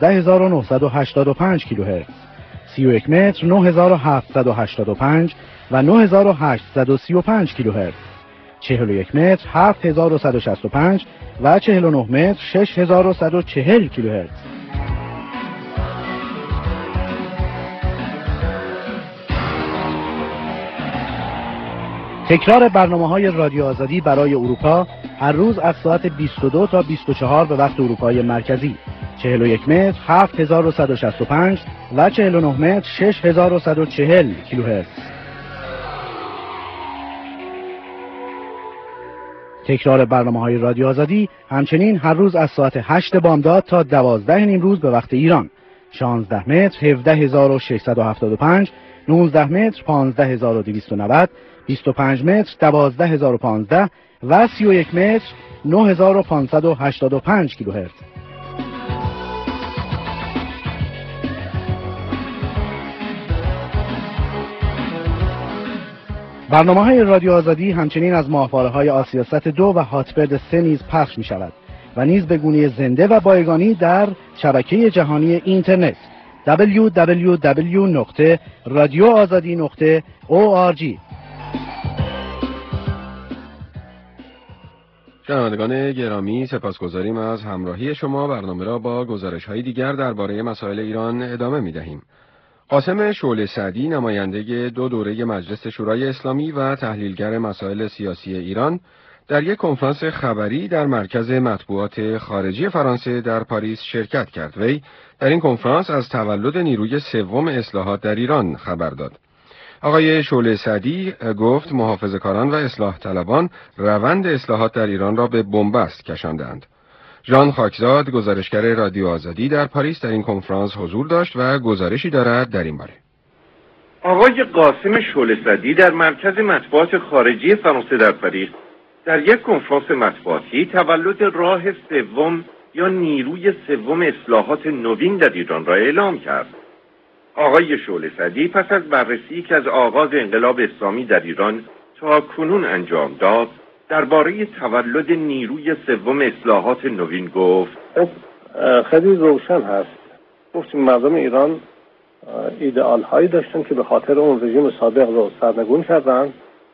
11985 کیلوهرتز، 31 متر 9785 و 9835 کیلوهرتز، 41 متر 7165 و 49 متر 6140 کیلوهرتز. تکرار برنامه‌های رادیو آزادی برای اروپا هر روز از ساعت 22 تا 24 به وقت اروپای مرکزی، 41 متر 7165 و 49 متر 6140 کیلوهرتز. تکرار برنامه‌های رادیو آزادی همچنین هر روز از ساعت 8 بامداد تا 12 نیمروز به وقت ایران، 16 متر 17675، 19 متر 15290، 25 متر 12015 و 31 متر 9585 کیلوهرتز. برنامه‌های رادیو آزادی همچنین از ماهواره‌های آسیاست 2 و هاتبرد 3 نیز پخش می‌شود و نیز به گونه زنده و بایگانی در شبکه جهانی اینترنت www.radioazadi.org. شنوندگان گرامی، سپاسگزاریم از همراهی شما. برنامه را با گزارش‌های دیگر درباره مسائل ایران ادامه می‌دهیم. قاسم شعله سعدی، نماینده دو دوره مجلس شورای اسلامی و تحلیلگر مسائل سیاسی ایران، در یک کنفرانس خبری در مرکز مطبوعات خارجی فرانسه در پاریس شرکت کرد. وی در این کنفرانس از تولد نیروی سوم اصلاحات در ایران خبر داد. آقای شعله سعدی گفت محافظه‌کاران و اصلاح طلبان روند اصلاحات در ایران را به بنبست کشاندند. ژان خاکزاد، گزارشگر رادیو آزادی، در پاریس در این کنفرانس حضور داشت و گزارشی دارد در این باره. آقای قاسم شعله سعدی در مرکز مطبوعات خارجی فرانسه در پاریس در یک کنفرانس مطبوعاتی تولد راه سوم یا نیروی سوم اصلاحات نوین در ایران را اعلام کرد. آقای شعله سعدی پس از بررسی که از آغاز انقلاب اسلامی در ایران تا کنون انجام داد درباره تولد نیروی سوم اصلاحات نوین گفت: خیلی روشن هست. گفتیم مردم ایران ایدئال هایی داشتن که به خاطر اون رژیم سابق رو سرنگون کردن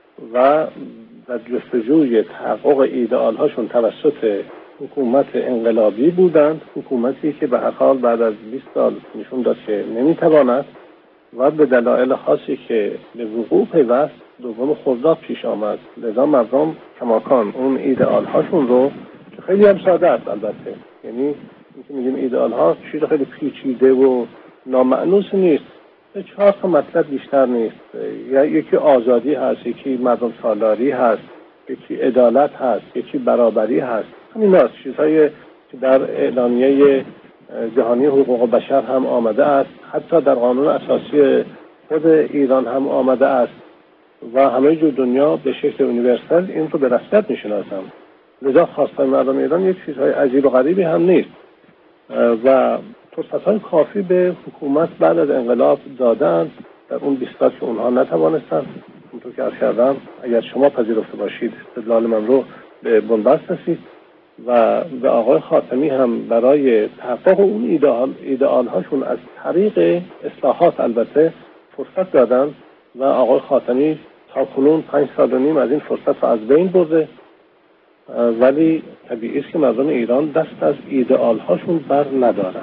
و در جستجوی تحقق ایدئال هاشون توسط حکومت انقلابی بودند، حکومتی که به هر حال بعد از 20 سال نشون داد که نمیتواند و به دلایل خاصی که به وقوع پیوست دوم خرداد پیش آمد. لذا مردم کماکان اون ایدئال هاشون رو که خیلی هم ساده است البته، یعنی اینکه میگیم ایدئال ها چیز خیلی پیچیده و نامعنوس نیست، 4 تا مطلب بیشتر نیست. یکی آزادی هست، یکی مردم سالاری هست، یکی عدالت هست، یکی برابری هست. همین هست چیزهایی که در اعلامیه جهانی حقوق بشر هم آمده است، حتی در قانون اساسی خود ایران هم آمده است و همه جور دنیا به شکل یونیورسال این رو به رسمیت میشناسن. لذا خواستن مردم ایران یک چیزهای عجیب و غریبی هم نیست و فرصت‌های کافی به حکومت بعد از انقلاب دادن. در اون 20 سال که اونها نتوانستن، اونطور که عرض کردم اگر شما پذیرفته باشید استدلال من رو به بنبست رسید و به آقای خاتمی هم برای تحقق اون ایدئال هاشون از طریق اصلاحات البته فرصت دادن و آقای خاتمی تا کنون 5 سال و نیم از این فرصت رو از بین برده، ولی طبیعی است که مردم ایران دست از ایدئال هاشون بر ندارن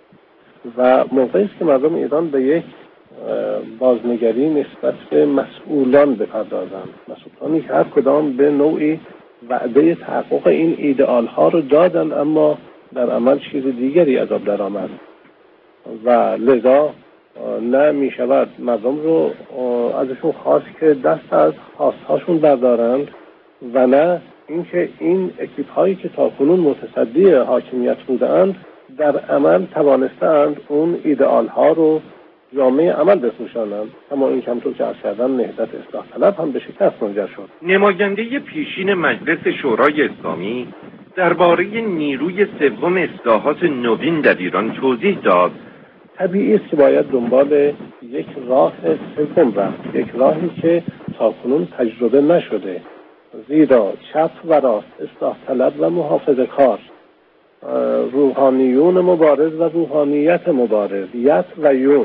و موقعی است که مردم ایران به یک بازنگری نسبت به مسئولان بپردازند، مسئولانی که هر کدام به نوعی وعده تحقق این ایدئال ها رو دادن اما در عمل چیز دیگری از آب در آمد و لذا نه می شود مردم رو ازشون خواست که دست از خواستهاشون بردارند و نه اینکه این اکیپ هایی که تا کنون متصدی حاکمیت بودند در عمل توانستند اون ایدئال ها رو جامعه عمل بپوشانند. اما این کمطور که عرض کردن نهضت اصلاح طلب هم به شکست منجر شد. نماینده پیشین مجلس شورای اسلامی درباره نیروی سوم اصلاحات نوین در ایران توضیح داد: طبیعی است که باید دنبال یک راه سوم رفت، یک راهی که تاکنون تجربه نشده، زیرا چپ و راست، اصلاح طلب و محافظه کار، روحانیون مبارز و روحانیت مبارز، یت و یون،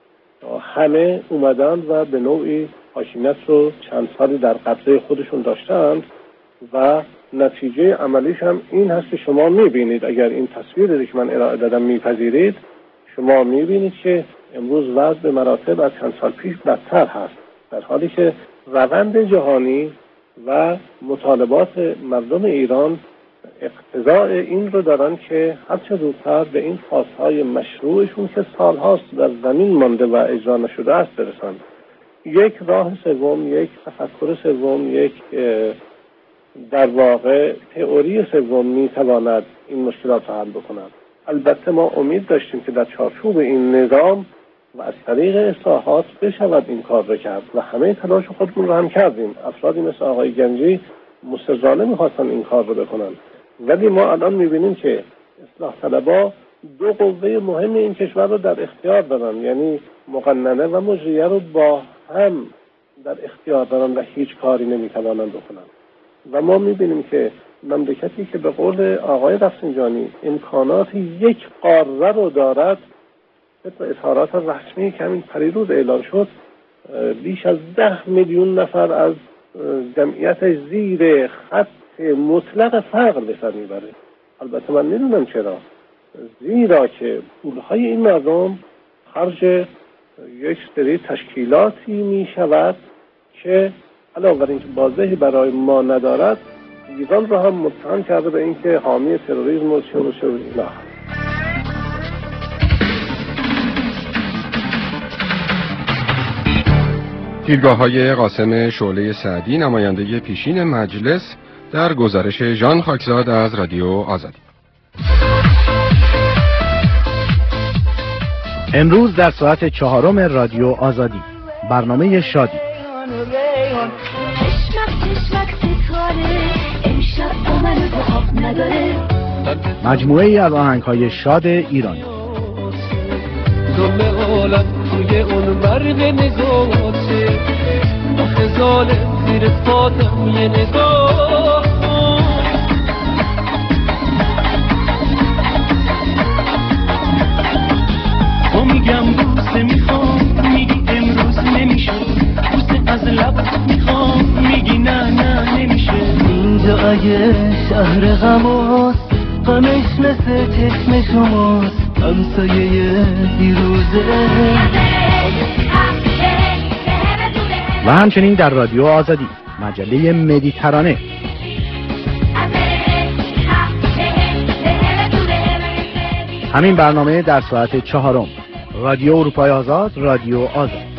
همه اومدند و به نوعی حاکمیت رو چند سالی در قبضه خودشون داشتند و نتیجه عملیش هم این هست که شما میبینید، اگر این تصویری که من ارائه دادم میپذیرید، شما میبینید که امروز وضع به مراتب از چند سال پیش بدتر هست، در حالی که روند جهانی و مطالبات مردم ایران اقتضاء این رو دارن که هرچه زودتر به این خواستهای مشروعشون که سالهاست در زمین مانده و اجرا نشده است برسند. یک راه سوم، یک تفکر سوم، یک در واقع تئوری سوم میتواند این مشکلات رو حل بکند. البته ما امید داشتیم که در چارچوب این نظام و از طریق اصلاحات بشود این کار رو کرد و همه تلاش خودمون رو هم کردیم. افرادی مثل آقای گنجی مصرانه میخواستن این کار رو بکنن، ولی ما الان میبینیم که اصلاح طلبا دو قوه مهم این کشور رو در اختیار دارن، یعنی مقننه و مجریه رو با هم در اختیار دارن و هیچ کاری نمیتوانن بکنن و ما میبینیم که مملکتی که به قول آقای رفسنجانی امکانات یک قاره رو دارد، به اظهارات رسمی که همین پریروز اعلان شد، بیش از 10 میلیون نفر از جمعیت زیر خط نقطه مطلق فقر به سر میبره. البته من نمیدونم چرا، زیرا که پولهای این مردم خرج یک سری تشکیلاتی میشود که علاوه بر اینکه بازدهی برای ما ندارد، ایران را هم متهم کرده به اینکه حامی تروریسم و چه اینا. دیدگاه‌های قاسم شعله سعدی، نماینده پیشین مجلس، در گزارش ژان خاکزاد از رادیو آزادی. امروز در ساعت 4 رادیو آزادی برنامه شادی. مجموعه ای از آهنگ‌های شاد ایرانی. میگم بوسه میخوام، میگی امروز نمیشه، بوسه از لبت میخوام، میگی نه نه نمیشه. اینجا اگه شهر غماست، غمش مثل چشم شماست، همسایه دیروزه. و همچنین در رادیو آزادی مجله مدیترانه. همین برنامه در ساعت 4 رادیو اروپای آزاد، رادیو آزاد.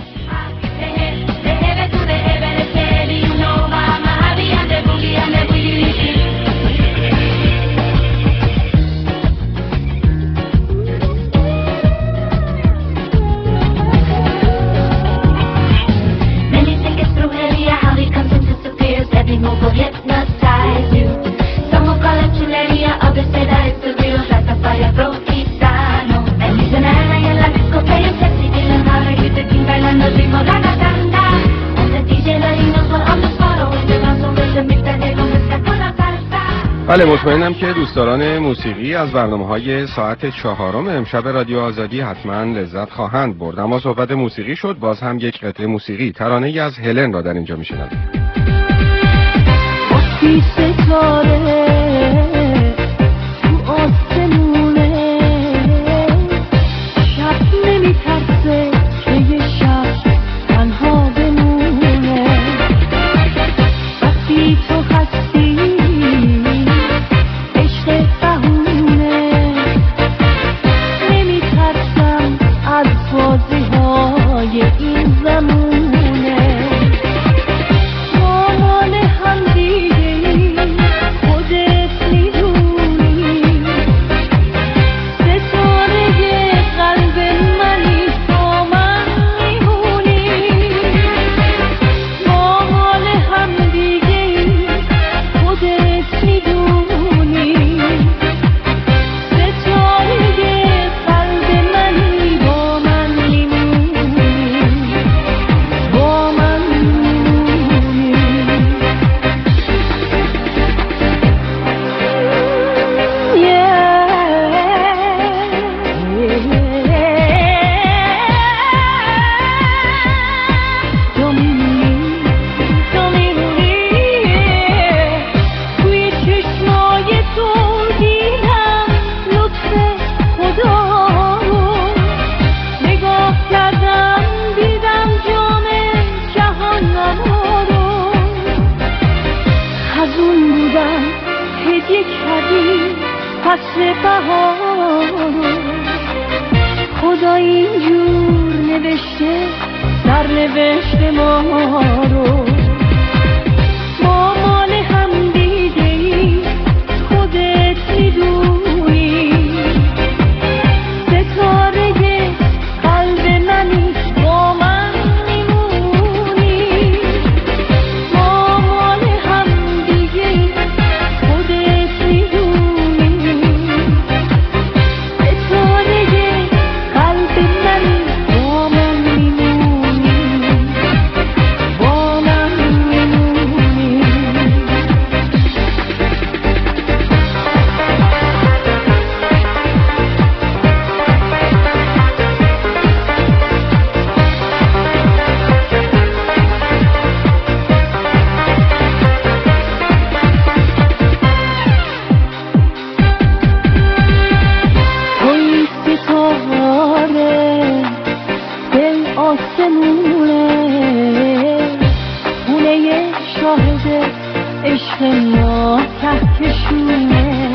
بله، مطمئنم که دوستداران موسیقی از برنامه‌های ساعت 4 امشب رادیو آزادی حتما لذت خواهند برد. اما صحبت موسیقی شد، باز هم یک قطعه موسیقی، ترانه‌ای از هلن را در اینجا میشنویم. خدا اینجور نوشته سرنوشت ما رو، ما مال هم دیگه ای خودت میدونی، ستاره قلب منی با من میمونی، ما مال هم دیگه ای خودت میدونی، ستاره قلب منی با من میمونی، با من خونه شاهد عشق ما تحت شونه